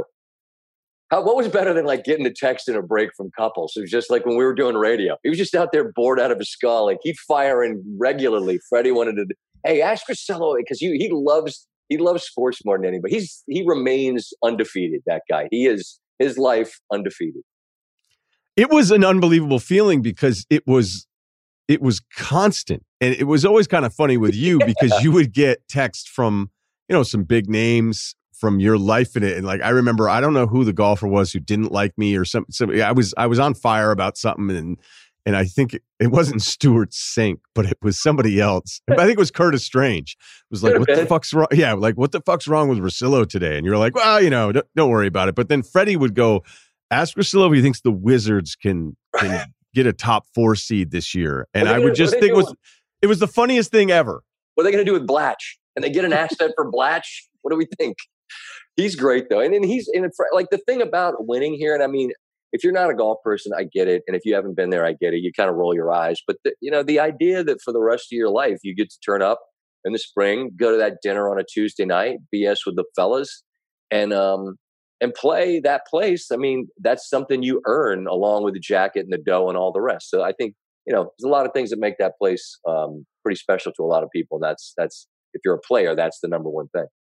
How, what was better than like getting a text and a break from Couples? It was just like when we were doing radio. He was just out there bored out of his skull. Like he'd fire in regularly. Freddie wanted to, hey, ask Crisello because he he loves he loves sports more than anybody. He's he remains undefeated. That guy. He is his life undefeated. It was an unbelievable feeling because it was it was constant. And it was always kind of funny with you because you would get text from, you know, some big names from your life in it. And like, I remember, I don't know who the golfer was who didn't like me or something. So I was, I was on fire about something. And, and I think it, it wasn't Stuart Sink, but it was somebody else. I think it was Curtis Strange. It was like, what the fuck's wrong? Yeah. Like, what the fuck's wrong with Russillo today? And you're like, well, you know, don't, don't worry about it. But then Freddie would go, ask Russillo if he thinks the Wizards can, can get a top four seed this year. And I would just think it was, it was the funniest thing ever. What are they going to do with Blatch? And they get an asset for Blatch? What do we think? He's great though. And then he's in like the thing about winning here. And I mean, if you're not a golf person, I get it. And if you haven't been there, I get it. You kind of roll your eyes. But the, you know, the idea that for the rest of your life, you get to turn up in the spring, go to that dinner on a Tuesday night, B S with the fellas, and um, and play that place. I mean, that's something you earn along with the jacket and the dough and all the rest. So I think, you know, there's a lot of things that make that place um, pretty special to a lot of people. And that's, that's, if you're a player, that's the number one thing.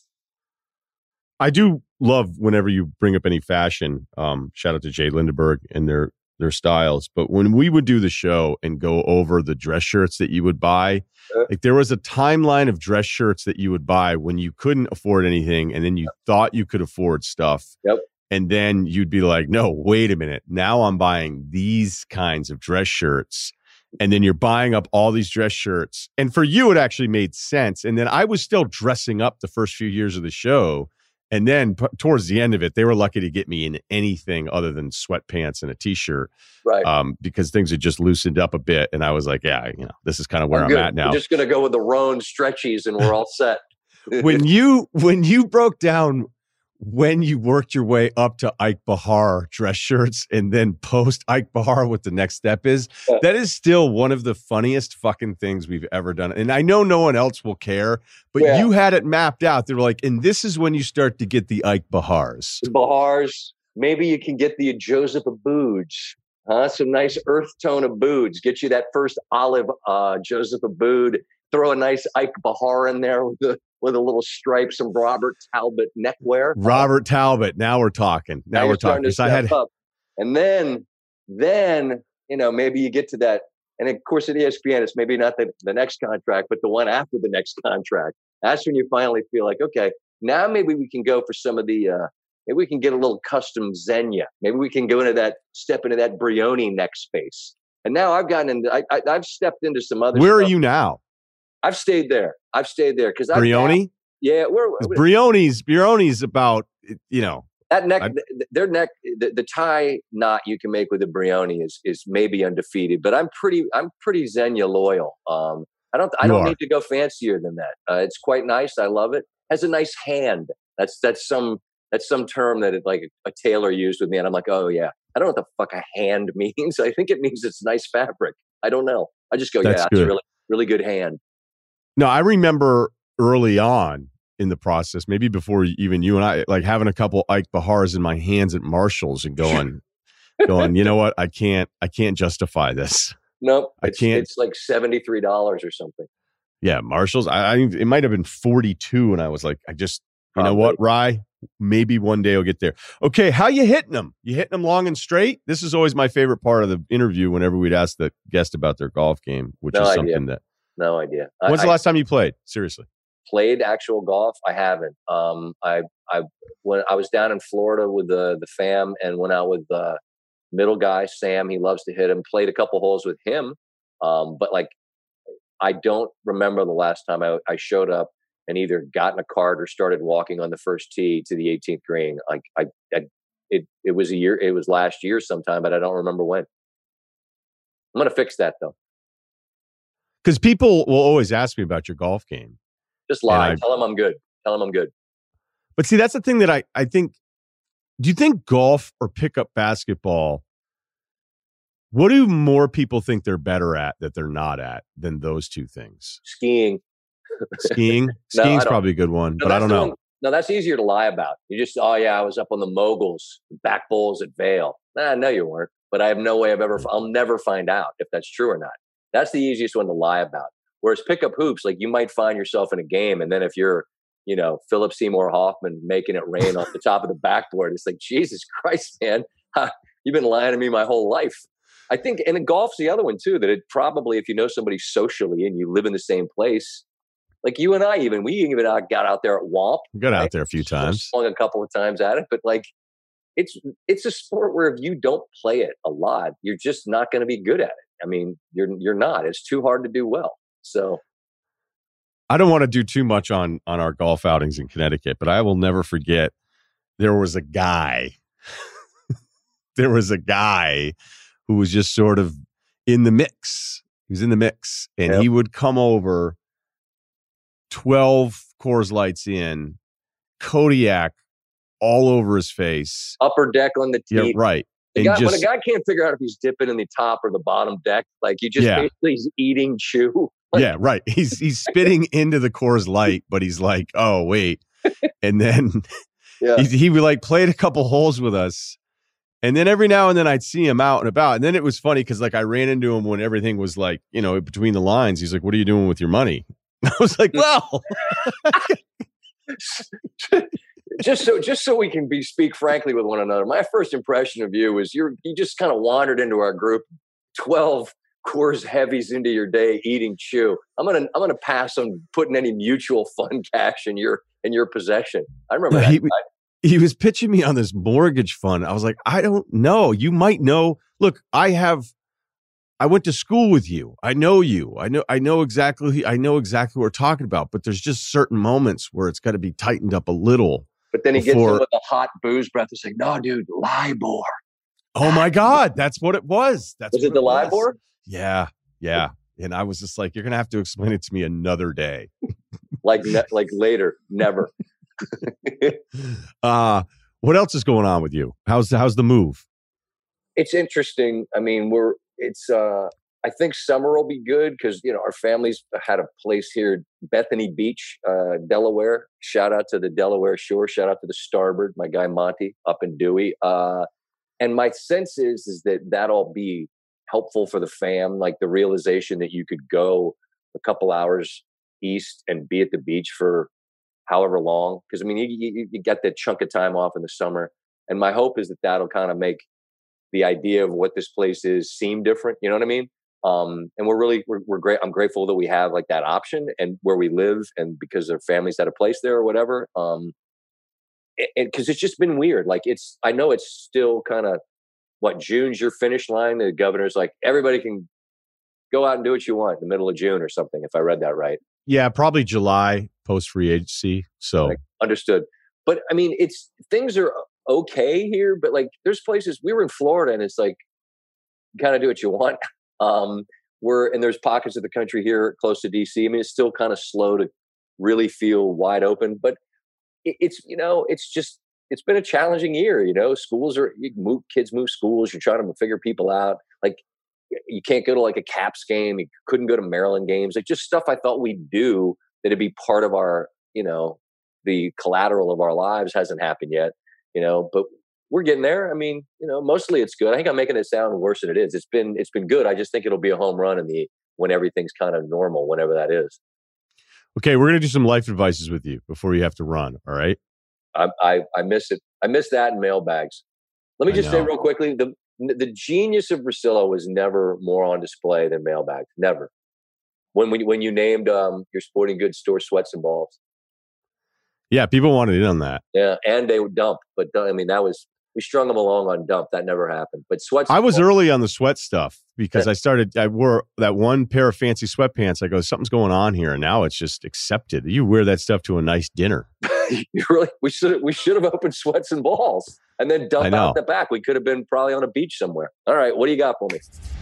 I do love whenever you bring up any fashion. Um, shout out to Jay Lindeberg and their, their styles. But when we would do the show and go over the dress shirts that you would buy, like there was a timeline of dress shirts that you would buy when you couldn't afford anything. And then you thought you could afford stuff. Yep. And then you'd be like, no, wait a minute. Now I'm buying these kinds of dress shirts. And then you're buying up all these dress shirts. And for you, it actually made sense. And then I was still dressing up the first few years of the show. And then p- towards the end of it, they were lucky to get me in anything other than sweatpants and a t-shirt. Right. Um, because things had just loosened up a bit. And I was like, yeah, you know, this is kind of where I'm, I'm at now. We're just going to go with the Roan stretchies and we're all set. when you, when you broke down when you worked your way up to Ike Behar dress shirts and then post Ike Behar what the next step is, yeah. That is still one of the funniest fucking things we've ever done. And I know no one else will care, but yeah. You had it mapped out. They were like, and this is when you start to get the Ike Behars. The Behars. Maybe you can get the Joseph Abood, huh? Some nice earth tone Aboods. Get you that first olive uh, Joseph Abood. Throw a nice Ike Behar in there with the with a little stripe, some Robert Talbot neckwear. Robert Talbot. Now we're talking. Now, now we're talking. To step I had... up. And then, then, you know, maybe you get to that. And of course, at E S P N, it's maybe not the, the next contract, but the one after the next contract. That's when you finally feel like, okay, now maybe we can go for some of the, uh, maybe we can get a little custom Xenia. Maybe we can go into that, step into that Brioni neck space. And now I've gotten into, I, I, I've stepped into some other Where stuff. Are you now? I've stayed there. I've stayed there because Brioni. Yeah, we're, we're Brioni's. Brioni's about you know that neck. I, their neck, the, the tie knot you can make with a Brioni is is maybe undefeated. But I'm pretty. I'm pretty Xenia loyal. Um, I don't. I don't are. need to go fancier than that. Uh, it's quite nice. I love it. Has a nice hand. That's that's some that's some term that it, like a, a tailor used with me, and I'm like, oh yeah. I don't know what the fuck a hand means. I think it means it's nice fabric. I don't know. I just go, that's yeah, good. it's really really good hand. No, I remember early on in the process, maybe before even you and I, like having a couple Ike Behars in my hands at Marshall's and going, going, you know what? I can't, I can't justify this. Nope. I it's, can't. It's like seventy-three dollars or something. Yeah. Marshall's. I, I it might have been forty-two. And I was like, I just, you Probably. know what, Rye, maybe one day I'll get there. Okay. How you hitting them? You hitting them long and straight? This is always my favorite part of the interview whenever we'd ask the guest about their golf game, which no is idea. something that. No idea. When's I, the last time you played? Seriously. Played actual golf? I haven't. Um, I I when I was down in Florida with the the fam and went out with the middle guy Sam. He loves to hit him. Played a couple holes with him, um, but like I don't remember the last time I, I showed up and either got in a cart or started walking on the first tee to the eighteenth green. I, I, I it it was a year. It was last year sometime, but I don't remember when. I'm gonna fix that though. Because people will always ask me about your golf game. Just lie. I, Tell them I'm good. Tell them I'm good. But see, that's the thing that I, I think, do you think golf or pickup basketball, what do more people think they're better at that they're not at than those two things? Skiing. Skiing? no, Skiing's probably a good one, no, but I don't know. One, no, that's easier to lie about. You just, oh yeah, I was up on the moguls, back bowls at Vail. Nah, no, you weren't. But I have no way of ever, I'll never find out if that's true or not. That's the easiest one to lie about. Whereas pickup hoops, like you might find yourself in a game, and then if you're, you know, Philip Seymour Hoffman making it rain off the top of the backboard, it's like, Jesus Christ, man, huh, you've been lying to me my whole life. I think, and golf's the other one too, that it probably, if you know somebody socially and you live in the same place, like you and I, even, we even got out there at Womp. We got right? out there a few times. Swung a couple of times at it, but like, it's, it's a sport where if you don't play it a lot, you're just not going to be good at it. I mean, you're, you're not, it's too hard to do well. So I don't want to do too much on, on our golf outings in Connecticut, but I will never forget there was a guy, there was a guy who was just sort of in the mix. He was in the mix, and yep. he would come over twelve Coors Lights in, Kodiak all over his face. Upper deck on the tee. Yeah, right. The and guy, just, when a guy can't figure out if he's dipping in the top or the bottom deck, like you just yeah. basically he's eating chew. Like, yeah, right. He's he's spitting into the Coors Light, but he's like, oh, wait. And then yeah. he, he would like played a couple holes with us. And then every now and then I'd see him out and about. And then it was funny because like I ran into him when everything was like, you know, between the lines. He's like, what are you doing with your money? I was like, well, just so just so we can be speak frankly with one another. My first impression of you was you're you just kind of wandered into our group, twelve Coors heavies into your day, eating chew. I'm gonna I'm gonna pass on putting any mutual fund cash in your in your possession. I remember that. He, he was pitching me on this mortgage fund. I was like, I don't know. You might know. Look, I have. I went to school with you. I know you. I know. I know exactly. I know exactly what we're talking about. But there's just certain moments where it's got to be tightened up a little. But then he before... gets in with a hot booze breath. It's like, no, dude, LIBOR. Oh my God, that's what it was. That's was it the it LIBOR? Yeah, yeah. And I was just like, you're gonna have to explain it to me another day. like, ne- like later, never. uh, what else is going on with you? How's how's the move? It's interesting. I mean, we're it's. uh I think summer will be good because you know our family's had a place here, Bethany Beach, uh, Delaware. Shout out to the Delaware Shore. Shout out to the Starboard, my guy Monty up in Dewey. Uh, and my sense is is that that'll be helpful for the fam, like the realization that you could go a couple hours east and be at the beach for however long. Because I mean, you, you, you get that chunk of time off in the summer, and my hope is that that'll kind of make the idea of what this place is seem different. You know what I mean? Um, and we're really we're, we're great. I'm grateful that we have like that option and where we live, and because our families had a place there or whatever. Um, and because it's just been weird. Like it's, I know it's still kind of what June's your finish line. The governor's like everybody can go out and do what you want in the middle of June or something. If I read that right. Yeah, probably July post free agency. So like, understood. But I mean, it's things are okay here, but like there's places we were in Florida and it's like kind of do what you want. Um, we're and there's pockets of the country here close to D C. I mean, it's still kind of slow to really feel wide open, but it, it's you know, it's just it's been a challenging year. You know, schools are you move kids move schools. You're trying to figure people out. Like you can't go to like a Caps game. You couldn't go to Maryland games. Like just stuff I thought we'd do that'd be part of our you know the collateral of our lives hasn't happened yet. You know, but we're getting there. I mean, you know, mostly it's good. I think I'm making it sound worse than it is. It's been it's been good. I just think it'll be a home run in the when everything's kind of normal, whenever that is. Okay, we're gonna do some life advices with you before you have to run. All right. I I, I miss it. I miss that in mailbags. Let me just say real quickly: the the genius of Russillo was never more on display than mailbags. Never. When when when you named um, your sporting goods store Sweats and Balls. Yeah, people wanted in on that. Yeah, and they would dump, but I mean that was. We strung them along on dump. That never happened. But sweats. I was early on the sweat stuff because I started, I wore that one pair of fancy sweatpants. I go, something's going on here. And now it's just accepted. You wear that stuff to a nice dinner. You really, we should we should have opened Sweats and Balls and then dump out the back. We could have been probably on a beach somewhere. All right. What do you got for me?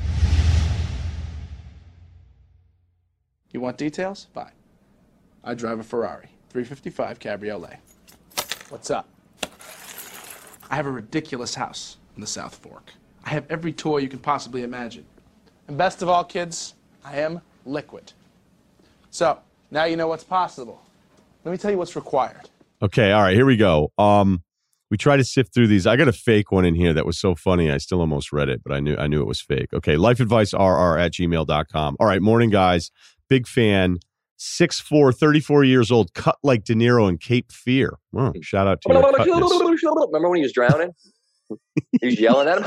You want details? Fine. I drive a Ferrari three fifty-five Cabriolet. What's up? I have a ridiculous house in the South Fork. I have every toy you can possibly imagine. And best of all, kids, I am liquid. So, now you know what's possible. Let me tell you what's required. Okay, all right, here we go. Um, we try to sift through these. I got a fake one in here that was so funny, I still almost read it, but I knew I knew it was fake. Okay, lifeadvicerr at gmail dot com. All right, morning, guys. Big fan. six foot four, thirty-four years old, cut like De Niro in Cape Fear. Oh, shout out to you. Remember when he was drowning? He's yelling at him.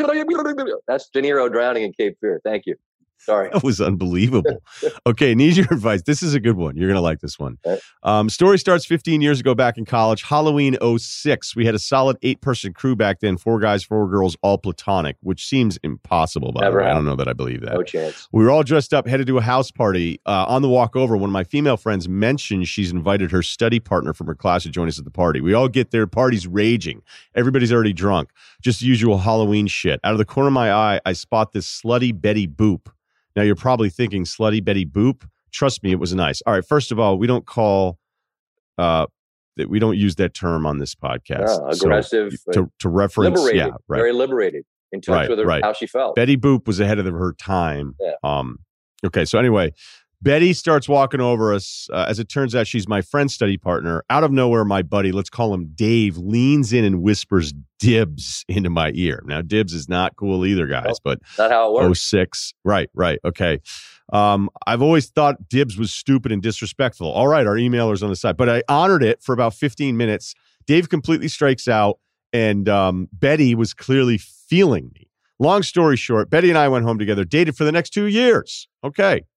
That's De Niro drowning in Cape Fear. Thank you. Sorry. That was unbelievable. Okay, need your advice. This is a good one. You're going to like this one. Right. Um, story starts fifteen years ago back in college. Halloween oh six. We had a solid eight-person crew back then. Four guys, four girls, all platonic, which seems impossible, by Never the way. I happened. don't know that I believe that. No chance. We were all dressed up, headed to a house party. Uh, on the walk over, one of my female friends mentioned she's invited her study partner from her class to join us at the party. We all get there. Party's raging. Everybody's already drunk. Just usual Halloween shit. Out of the corner of my eye, I spot this slutty Betty Boop. Now, you're probably thinking, slutty Betty Boop? Trust me, it was nice. All right, first of all, we don't call, uh, we don't use that term on this podcast. No, aggressive. So, to, to reference, liberated, yeah, right. Very liberated, in touch Right, with her, right. how she felt. Betty Boop was ahead of her time. Yeah. Um, okay, so anyway, Betty starts walking over us. Uh, as it turns out, she's my friend's study partner. Out of nowhere, my buddy, let's call him Dave, leans in and whispers dibs into my ear. Now, dibs is not cool either, guys, Nope, but not how it works. oh six. Right, right. Okay. Um, I've always thought dibs was stupid and disrespectful. All right, our emailer's on the side, but I honored it for about fifteen minutes. Dave completely strikes out, and um, Betty was clearly feeling me. Long story short, Betty and I went home together, dated for the next two years. Okay.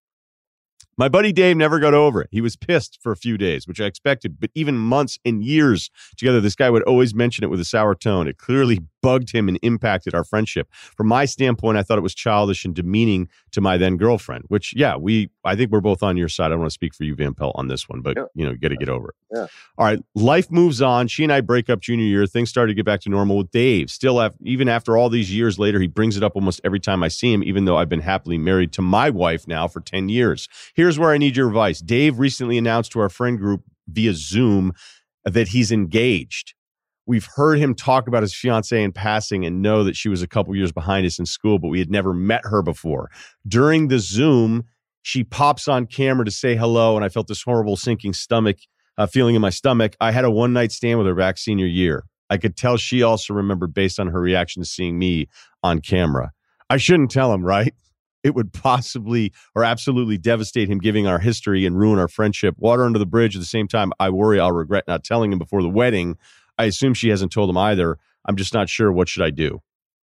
My buddy Dave never got over it. He was pissed for a few days, which I expected, but even months and years together, this guy would always mention it with a sour tone. It clearly bugged him and impacted our friendship. From my standpoint, I thought it was childish and demeaning to my then girlfriend, which, yeah, we, I think we're both on your side. I don't want to speak for you, Van Pelt, on this one, but, Yeah. you know, you got to get over it. Yeah. All right. Life moves on. She and I break up junior year. Things started to get back to normal with Dave. Still, after, even after all these years later, he brings it up almost every time I see him, even though I've been happily married to my wife now for ten years. Here's where I need your advice. Dave recently announced to our friend group via Zoom that he's engaged. We've heard him talk about his fiancée in passing and know that she was a couple years behind us in school, but we had never met her before. During the Zoom, she pops on camera to say hello, and I felt this horrible sinking stomach, uh, feeling in my stomach. I had a one-night stand with her back senior year. I could tell she also remembered based on her reaction to seeing me on camera. I shouldn't tell him, right? It would possibly or absolutely devastate him, giving our history and ruin our friendship. Water under the bridge. At the same time, I worry I'll regret not telling him before the wedding. I assume she hasn't told him either. I'm just not sure. What should I do?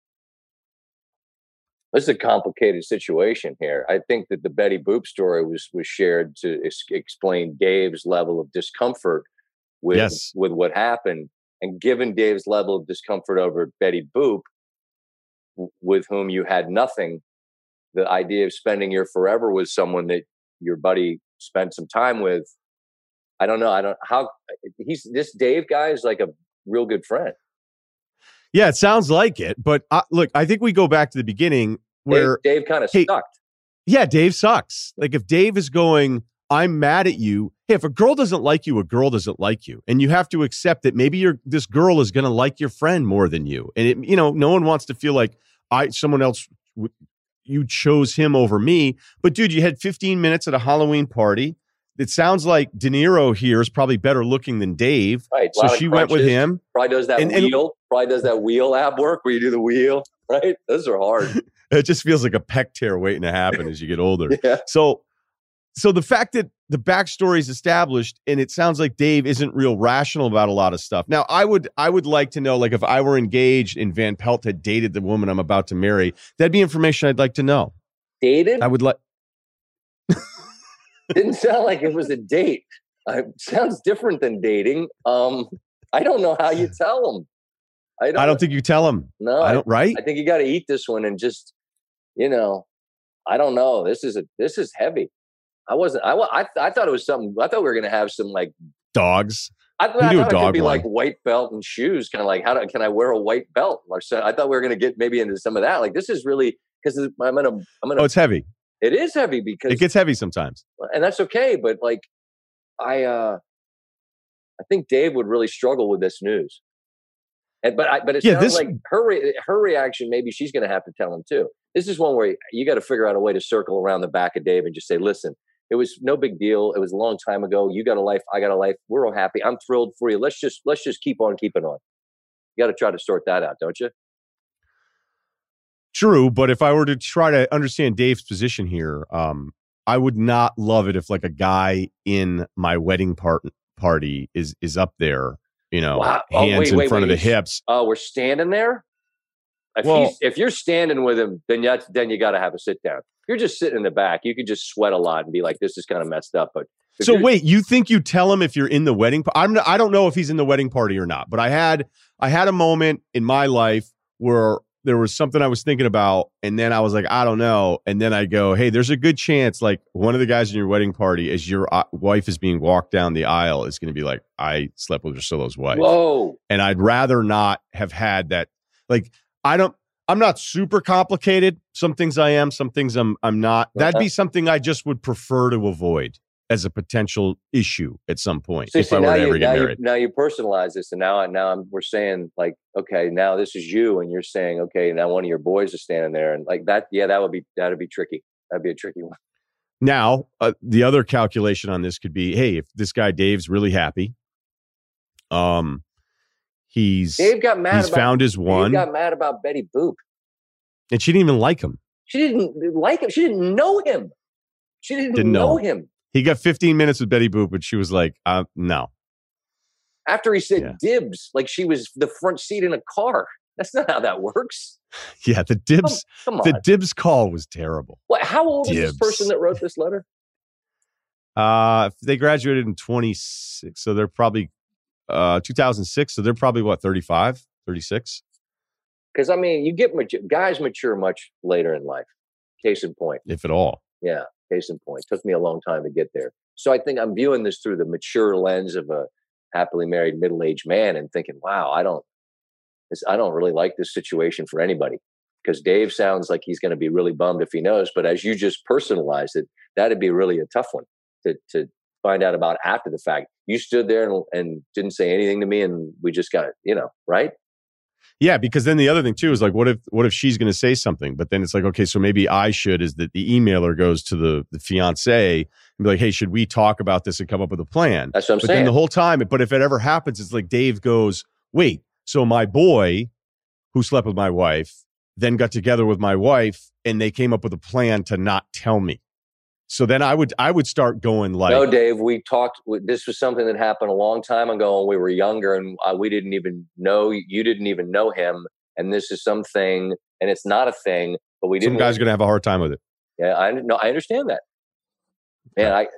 This is a complicated situation here. I think that the Betty Boop story was was shared to ex- explain Dave's level of discomfort with Yes. with what happened, and given Dave's level of discomfort over Betty Boop, w- with whom you had nothing, the idea of spending your forever with someone that your buddy spent some time with, I don't know. I don't how he's this Dave guy is like a real good friend. Yeah, it sounds like it. But uh, look, I think we go back to the beginning where, Dave, Dave kind of hey, sucked. yeah, Dave sucks. Like if Dave is going, I'm mad at you. Hey, if a girl doesn't like you, a girl doesn't like you. And you have to accept that maybe you're, this girl is going to like your friend more than you. And, it, you know, no one wants to feel like I someone else, w- you chose him over me. But dude, you had fifteen minutes at a Halloween party. It sounds like De Niro here is probably better looking than Dave. Right. a So lot of she went with crunches. him. Probably does that And- and- wheel. Probably does that wheel ab work where you do the wheel. Right. Those are hard. It just feels like a pec tear waiting to happen as you get older. Yeah. So, so the fact that the backstory is established and it sounds like Dave isn't real rational about a lot of stuff. Now, I would, I would like to know, like, if I were engaged and Van Pelt had dated the woman I'm about to marry, that'd be information I'd like to know. Dated? I would like. Didn't sound like it was a date. Uh, sounds different than dating. Um, I don't know how you tell them. I don't, I don't think you tell him. No, I don't. Right? I think you got to eat this one and just, you know, I don't know. This is a this is heavy. I wasn't. I wa- I, I thought it was something. I thought we were gonna have some like. Dogs. I, I do a thought it dog could be one. like white belt and shoes, kind of like how do, can I wear a white belt? Or so, I thought we were gonna get maybe into some of that. Like this is really because I'm gonna I'm gonna. Oh, it's heavy. It is heavy because It gets heavy sometimes. and that's okay. But like, I uh, I think Dave would really struggle with this news. And but I, but it Yeah, sounds this- like her re- her reaction. Maybe she's going to have to tell him too. This is one where you got to figure out a way to circle around the back of Dave and just say, "Listen, it was no big deal. It was a long time ago. You got a life. I got a life. We're all happy. I'm thrilled for you. Let's just let's just keep on keeping on." You got to try to sort that out, don't you? True, but if I were to try to understand Dave's position here, um, I would not love it if like a guy in my wedding part- party is is up there, you know, Wow. Oh, hands wait, in wait, front wait. of the hips. Oh, we're standing there. If Well- he's if you're standing with him, then you then you got to have a sit down. If you're just sitting in the back, you could just sweat a lot and be like, "This is kind of messed up." But if So you're- wait, you think you tell him if you're in the wedding? pa- I'm. I don't know if he's in the wedding party or not. But I had I had a moment in my life where there was something I was thinking about, and then I was like, I don't know. And then I go, hey, there's a good chance, like one of the guys in your wedding party, as your uh, wife is being walked down the aisle, is going to be like, I slept with Priscilla's wife. whoa, And I'd rather not have had that. Like, I don't. I'm not super complicated. Some things I am, some things I'm. I'm not. That'd be something I just would prefer to avoid as a potential issue at some point so, if see, I were now to you ever get now you married. now you personalize this, and now now I'm, we're saying like, okay, now this is you, and you're saying, okay, now one of your boys is standing there, and like that, yeah, that would be that would be tricky. That'd be a tricky one. Now, uh, the other calculation on this could be, hey, if this guy Dave's really happy, um, he's Dave got mad. he's about, found his one, Dave got mad about Betty Boop. and she didn't even like him. She didn't like him. She didn't know him. She didn't, Didn't know know him. him. He got fifteen minutes with Betty Boop, but she was like, uh, no. After he said Yeah. dibs, like she was the front seat in a car. That's not how that works. Yeah, the Come, dibs, come on. the dibs call was terrible. What, how old is Dibs. this person that wrote this letter? Uh, they graduated in twenty-six, so they're probably uh two thousand six, so they're probably what, thirty-five, thirty-six, Because I mean, you get mature, guys mature much later in life. Case in point. if at all. Yeah, case in point. Took me a long time to get there. So I think I'm viewing this through the mature lens of a happily married middle-aged man and thinking, wow, I don't, this, I don't really like this situation for anybody. Because Dave sounds like he's going to be really bummed if he knows. But as you just personalized it, that'd be really a tough one to to find out about after the fact. You stood there and, and didn't say anything to me, and we just got, you know, right? Yeah, because then the other thing too is like, what if what if she's going to say something? But then it's like, okay, so maybe I should. Is that the emailer goes to the the fiance and be like, hey, should we talk about this and come up with a plan? That's what I'm But saying. then the whole time, but if it ever happens, it's like Dave goes, wait, so my boy who slept with my wife then got together with my wife and they came up with a plan to not tell me. So then I would I would start going like, No, Dave, we talked. This was something that happened a long time ago when we were younger, and uh, we didn't even know. You didn't even know him, and this is something, and it's not a thing. But we didn't. some guy's going to have a hard time with it. Yeah, I no, I understand that. Man, I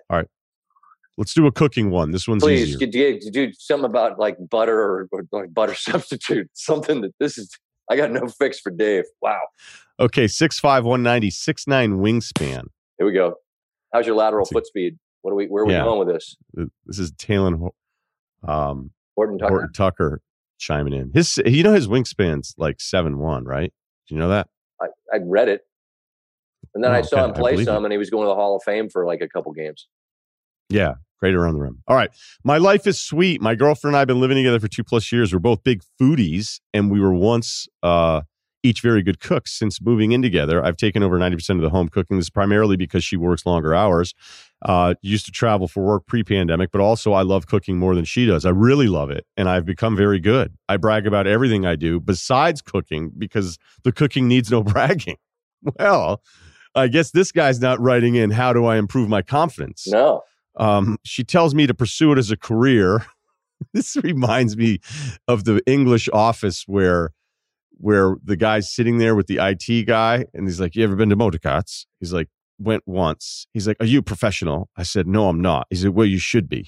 Let's do a cooking one. This one's please easier. could you do something about like butter or, or like butter substitute. Something that this is. I got no fix for Dave. Wow. Okay, six five, one ninety, six nine wingspan. Here we go. How's your lateral Let's see. foot speed? What are we? Where are we Yeah. going with this? This is Talon um, Horton Tucker. Horton Tucker chiming in. His, you know, his wingspan's like seven one, right? Do you know that? I, I read it, and then Oh, I saw okay. him I play believe some, it. and he was going to the Hall of Fame for like a couple games. Yeah, great around the rim. All right. My life is sweet. My girlfriend and I have been living together for two plus years. We're both big foodies, and we were once uh, each very good cooks. Since moving in together, I've taken over ninety percent of the home cooking. This is primarily because she works longer hours. Uh, used to travel for work pre-pandemic, but also I love cooking more than she does. I really love it, and I've become very good. I brag about everything I do besides cooking because the cooking needs no bragging. Well, I guess this guy's not writing in, how do I improve my confidence? No. Um, she tells me to pursue it as a career. This reminds me of the English Office where where the guy's sitting there with the I T guy and he's like, you ever been to Motorcots? He's like, went once. He's like, are you a professional? I said, no, I'm not. He said, well, you should be.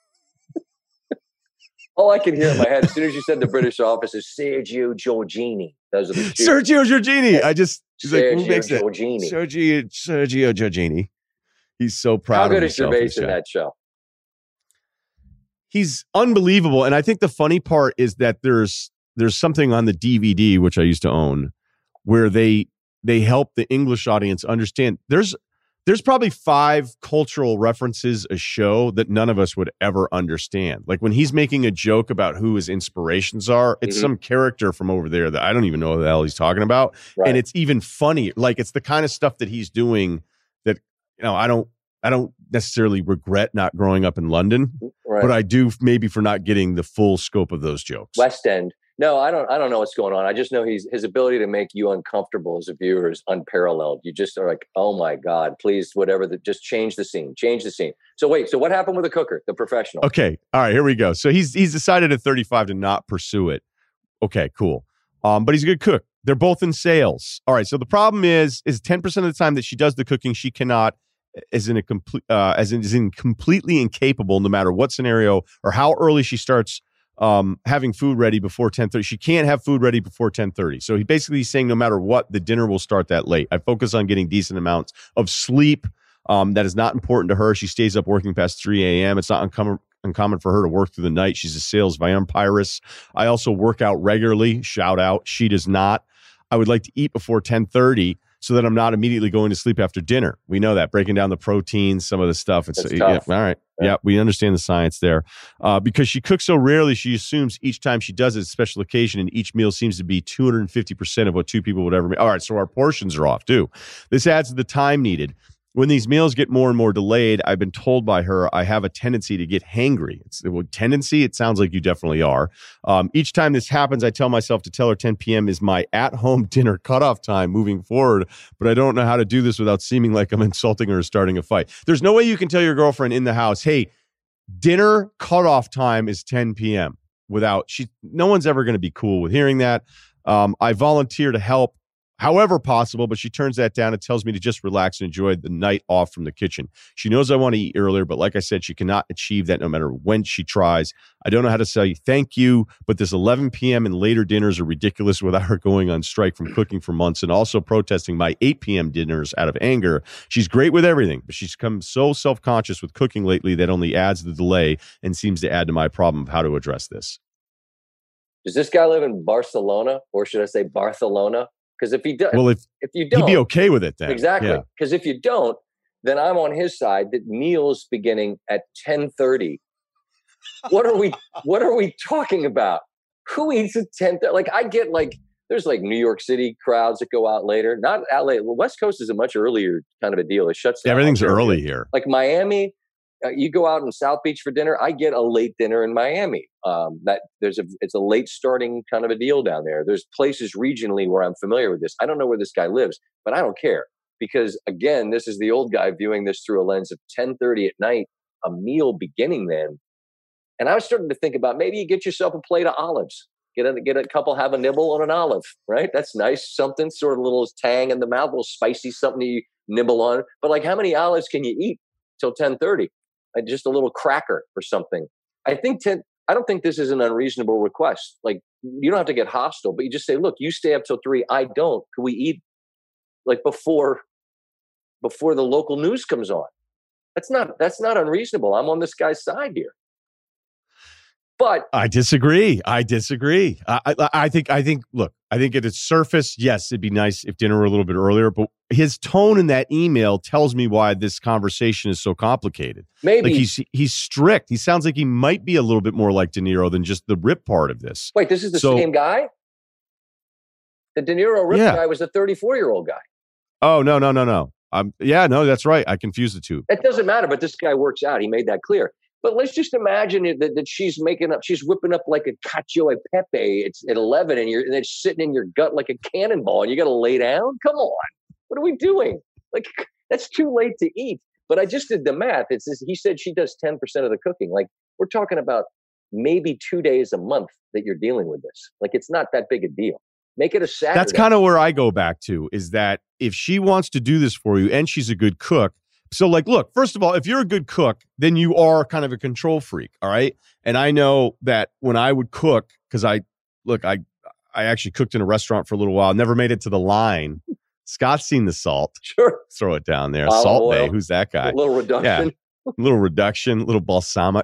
All I can hear in my head as soon as you said the British office is Sergio Giorgini. Those are the two. Sergio Giorgini. I just, he's like, who Sergio makes that? Giorgini. Sergio, Sergio Giorgini. He's so proud How of good is himself. Gervais this in guy. that show? He's unbelievable. And I think the funny part is that there's there's something on the D V D, which I used to own, where they they help the English audience understand. There's there's probably five cultural references a show that none of us would ever understand. Like when he's making a joke about who his inspirations are, it's Mhm. some character from over there that I don't even know what the hell he's talking about. Right. And it's even funny. Like it's the kind of stuff that he's doing that, you know, I don't I don't necessarily regret not growing up in London, right. but I do maybe for not getting the full scope of those jokes. West End. No, I don't. I don't know what's going on. I just know he's his ability to make you uncomfortable as a viewer is unparalleled. You just are like, oh my god, please, whatever. The, just change the scene. Change the scene. So wait. So what happened with the cooker, the professional? Okay. All right, here we go. So he's he's decided at thirty-five to not pursue it. Okay, cool. Um, but he's a good cook. They're both in sales. All right. So the problem is, is ten percent of the time that she does the cooking, she cannot, as in a complete, uh, as in, is in completely incapable, no matter what scenario or how early she starts um, having food ready before ten thirty. She can't have food ready before ten thirty. So he basically is saying no matter what, the dinner will start that late. I focus on getting decent amounts of sleep. Um, that is not important to her. She stays up working past three a.m. It's not uncommon, uncommon for her to work through the night. She's a sales vampirist. I also work out regularly. Shout out. She does not. I would like to eat before ten thirty so that I'm not immediately going to sleep after dinner. We know that. Breaking down the proteins, some of the stuff. It's That's yeah, tough. all right. Yeah. Yeah, we understand the science there. Uh, because she cooks so rarely, she assumes each time she does it, it's a special occasion, and each meal seems to be two hundred fifty percent of what two people would ever make. All right, so our portions are off too. This adds to the time needed. When these meals get more and more delayed, I've been told by her I have a tendency to get hangry. It's a tendency. It sounds like you definitely are. Um, each time this happens, I tell myself to tell her ten p.m. is my at-home dinner cutoff time moving forward, but I don't know how to do this without seeming like I'm insulting her or starting a fight. There's no way you can tell your girlfriend in the house, hey, dinner cutoff time is ten p.m. without she. No one's ever going to be cool with hearing that. Um, I volunteer to help however possible, but she turns that down and tells me to just relax and enjoy the night off from the kitchen. She knows I want to eat earlier, but like I said, she cannot achieve that no matter when she tries. I don't know how to say thank you, but this eleven p.m. and later dinners are ridiculous without her going on strike from cooking for months and also protesting my eight p.m. dinners out of anger. She's great with everything, but she's become so self-conscious with cooking lately that only adds the delay and seems to add to my problem of how to address this. Does this guy live in Barcelona, or should I say Barcelona? Because if he does, well, if, if you don't, he'd be okay with it then. Exactly. Yeah. Because if you don't, then I'm on his side. That meals beginning at ten thirty. What are we? What are we talking about? Who eats at ten thirty? Like I get like there's like New York City crowds that go out later. Not L A. Well, West Coast is a much earlier kind of a deal. It shuts down. Everything's early here. Like Miami. Uh, you go out in South Beach for dinner. I get a late dinner in Miami. Um, that there's a it's a late starting kind of a deal down there. There's places regionally where I'm familiar with this. I don't know where this guy lives, but I don't care because again, this is the old guy viewing this through a lens of ten thirty at night, a meal beginning then. And I was starting to think about maybe you get yourself a plate of olives. Get a get a couple, have a nibble on an olive, right? That's nice. Something sort of a little tang in the mouth, a little spicy, something you nibble on. But like, how many olives can you eat till ten thirty? Uh, just a little cracker or something. I think ten, I don't think this is an unreasonable request. Like you don't have to get hostile, but you just say, look, you stay up till three. I don't. Can we eat like before, before the local news comes on? That's not, that's not unreasonable. I'm on this guy's side here. But I disagree. I disagree. I, I, I think, I think, look, I think at its surface, yes, it'd be nice if dinner were a little bit earlier, but his tone in that email tells me why this conversation is so complicated. Maybe like he's, he's strict. He sounds like he might be a little bit more like De Niro than just the rip part of this. Wait, this is the so, same guy? The De Niro rip yeah. guy was a thirty-four year old guy. Oh, no, no, no, no. Um, yeah, no, that's right. I confused the two. It doesn't matter, but this guy works out. He made that clear. But let's just imagine it, that, that she's making up, she's whipping up like a cacio e pepe. It's at eleven and you're and it's sitting in your gut like a cannonball and you got to lay down. Come on. What are we doing? Like, that's too late to eat. But I just did the math. It's this, he said she does ten percent of the cooking. Like we're talking about maybe two days a month that you're dealing with this. Like it's not that big a deal. Make it a Saturday. That's kind of where I go back to is that if she wants to do this for you and she's a good cook, so like, look, first of all, if you're a good cook, then you are kind of a control freak. All right. And I know that when I would cook, because I look, I, I actually cooked in a restaurant for a little while, never made it to the line. Scott's seen the salt. Sure. Throw it down there. Olive Salt oil. Bay. Who's that guy? A little reduction. Yeah. A little reduction, a little balsamic.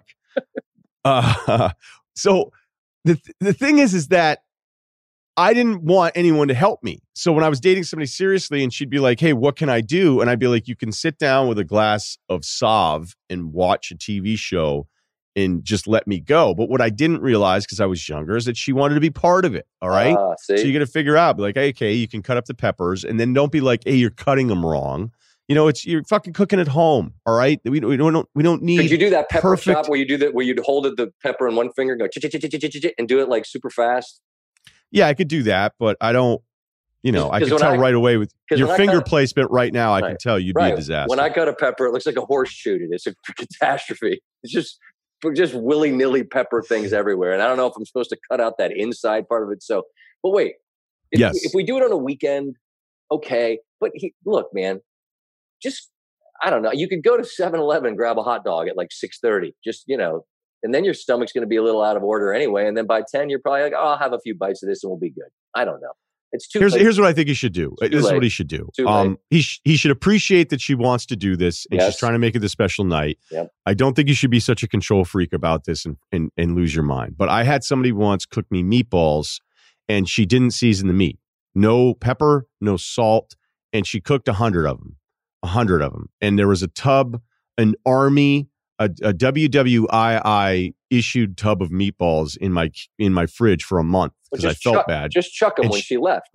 uh, so the, the thing is, is that I didn't want anyone to help me. So when I was dating somebody seriously and she'd be like, hey, what can I do? And I'd be like, you can sit down with a glass of Sauv and watch a T V show and just let me go. But what I didn't realize because I was younger is that she wanted to be part of it. All right. Ah, see? So you got to figure out, be like, hey, okay, you can cut up the peppers and then don't be like, hey, you're cutting them wrong. You know, it's you're fucking cooking at home. All right. We, we don't we don't need. Could you do that pepper perfect... chop where you do that, where you'd hold it, the pepper in one finger, go and do it like super fast? Yeah, I could do that, but I don't, you know, I can tell I, right away with your finger cut, placement right now. I right, can tell you'd right. be a disaster. When I cut a pepper, it looks like a horse shooting. It's a catastrophe. It's just, just willy-nilly pepper things everywhere. And I don't know if I'm supposed to cut out that inside part of it. So, but wait, If, Yes. if we do it on a weekend, okay. But he, look, man, just, I don't know. You could go to seven eleven and grab a hot dog at like six thirty. Just, you know, and then your stomach's going to be a little out of order anyway. And then by ten, you're probably like, oh, I'll have a few bites of this and we'll be good. I don't know. It's too Here's late. here's what I think he should do. Too This late. is what he should do. Too Um, late. he sh- he should appreciate that she wants to do this and Yes. she's trying to make it a special night. Yep. I don't think you should be such a control freak about this and, and and lose your mind. But I had somebody once cook me meatballs and she didn't season the meat. No pepper, no salt, and she cooked a hundred of them. A hundred of them. And there was a tub, an army, a, a W W I I issued tub of meatballs in my in my fridge for a month Well, because I just felt chuck, bad. Just chuck them And when she- she left.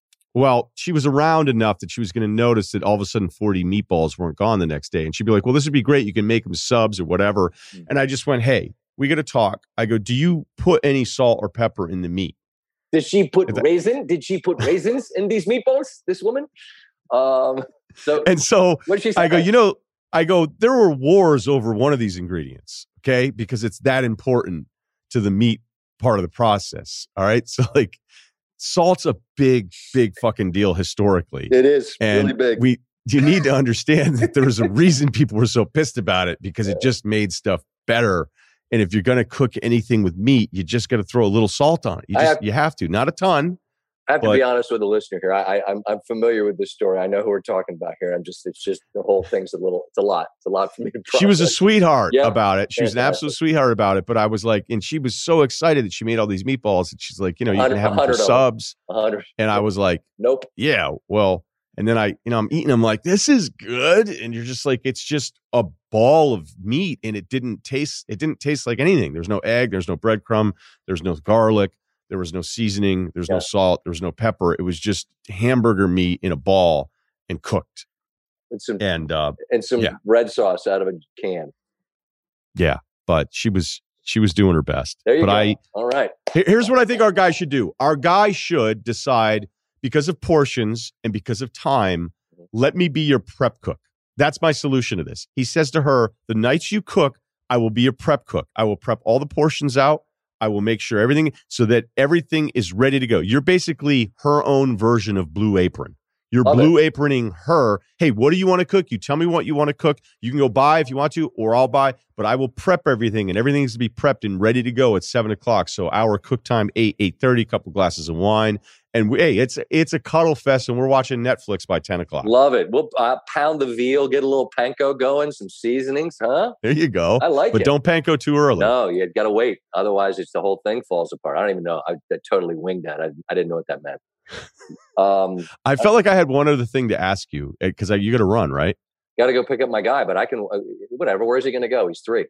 Well, she was around enough that she was going to notice that all of a sudden forty meatballs weren't gone the next day. And she'd be like, well, this would be great. You can make them subs or whatever. Mm. And I just went, hey, we got to talk. I go, do you put any salt or pepper in the meat? Did she put If that- raisin? Did she put raisins in these meatballs? This woman. Um. So And so what did she say? I go, you know, I go, there were wars over one of these ingredients, okay? Because it's that important to the meat part of the process. All right. So like salt's a big, big fucking deal historically. It is And really big. we you need to understand that there was a reason people were so pissed about it because it just made stuff better. And if you're going to cook anything with meat, you just got to throw a little salt on it. You I just have- you have to, not a ton. I have to but- be honest with the listener here. I, I, I'm I'm familiar with this story. I know who we're talking about here. I'm just it's just the whole thing's a little it's a lot. It's a lot for me to process. She was a sweetheart Yeah. about it. She was an Fantastic. absolute sweetheart about it. But I was like, and she was so excited that she made all these meatballs. And she's like, you know, you can Hundred- have them for hundred of them. subs. A hundred. And I was like, Nope. yeah, well, and then I, you know, I'm eating them like, this is good. And you're just like, it's just a ball of meat. And it didn't taste, it didn't taste like anything. There's no egg, there's no breadcrumb, there's no garlic, there was no seasoning, there's Yeah. no salt, there was no pepper. It was just hamburger meat in a ball and cooked. And some And uh, and some yeah. red sauce out of a can. yeah, but she was, she was doing her best. There you but go. I, All right. Here- Here's what I think our guy should do. Our guy should decide, because of portions and because of time, let me be your prep cook. That's my solution to this. He says to her, the nights you cook, I will be your prep cook. I will prep all the portions out. I will make sure everything so that everything is ready to go. You're basically her own version of Blue Apron. You're Love blue aproning her. Hey, what do you want to cook? You tell me what you want to cook. You can go buy if you want to, or I'll buy, but I will prep everything, and everything needs to be prepped and ready to go at seven o'clock. So our cook time, eight, eight thirty, couple glasses of wine. And we, hey, it's it's a cuddle fest, and we're watching Netflix by ten o'clock. Love it. We'll uh, pound the veal, get a little panko going, some seasonings, huh? There you go. I like but it. don't panko too early. No, you got to wait. Otherwise, it's the whole thing falls apart. I don't even know. I, I totally winged that. I, I didn't know what that meant. Um, I felt like I had one other thing to ask you because you got to run, right? got to go pick up my guy, but I can, uh, whatever. Where's he going to go? He's three.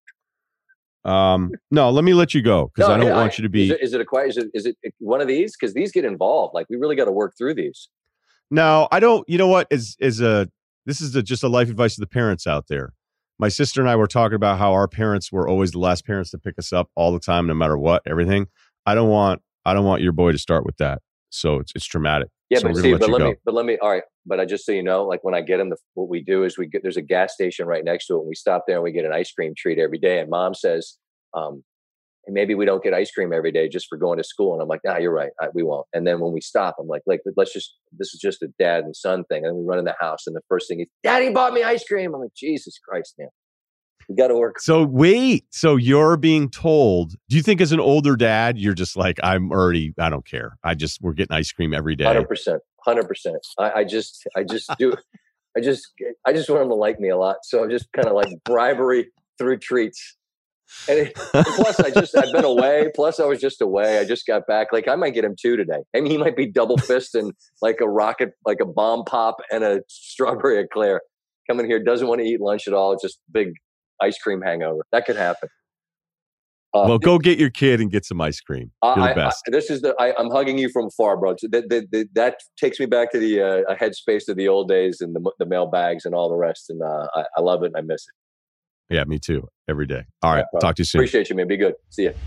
Um, no, let me let you go because No, I don't yeah, want you to be. Is it, is it a quiet? Is it, is it one of these? Because these get involved. Like we really got to work through these. No, I don't. You know what? Is is a this is a, just a life advice to the parents out there. My sister and I were talking about how our parents were always the last parents to pick us up all the time, no matter what, everything. I don't want I don't want your boy to start with that. So it's it's traumatic. Yeah, So but we're see, gonna let but you let go. me, but let me. All right, but I just so you know, like when I get him, the, what we do is we get there's a gas station right next to it, and we stop there and we get an ice cream treat every day. And Mom says, um, "Hey, maybe we don't get ice cream every day just for going to school." And I'm like, "Nah, you're right, I, we won't." And then when we stop, I'm like, "Like, let's just this is just a dad and son thing." And then we run in the house, and the first thing is, "Daddy bought me ice cream." I'm like, "Jesus Christ, man, we got to work." So wait, so you're being told, do you think as an older dad, you're just like, I'm already, I don't care. I just, we're getting ice cream every day. Hundred percent, hundred percent. I just, I just do, I just, I just want them to like me a lot. So I'm just kind of like bribery through treats. And, it, and plus, I just, I've been away. Plus, I was just away. I just got back. Like I might get him two today. I mean, he might be double fisting like a rocket, like a bomb pop and a strawberry eclair. Coming here, doesn't want to eat lunch at all. It's just big ice cream hangover. That could happen. Uh, Well, go get your kid and get some ice cream. You're I, the I, best. I, this is the I, I'm hugging you from afar, bro. So that, that, that that takes me back to the uh, headspace of the old days and the the mail bags and all the rest. And uh, I, I love it and I miss it. Yeah, me too. Every day. All right. No problem. Talk to you soon. Appreciate you, man. Be good. See ya.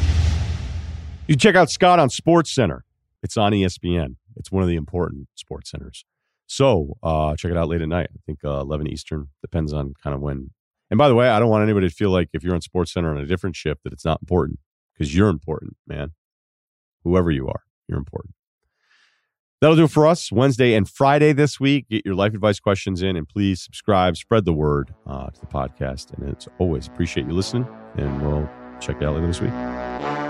You check out Scott on Sports Center. It's on E S P N. It's one of the important sports centers. So uh, check it out late at night. I think uh, eleven Eastern. Depends on kind of when. And by the way, I don't want anybody to feel like if you're on Sports Center on a different shift that it's not important because you're important, man. Whoever you are, you're important. That'll do it for us Wednesday and Friday this week. Get your life advice questions in, and please subscribe, spread the word uh, to the podcast. And as always, appreciate you listening, and we'll check you out later this week.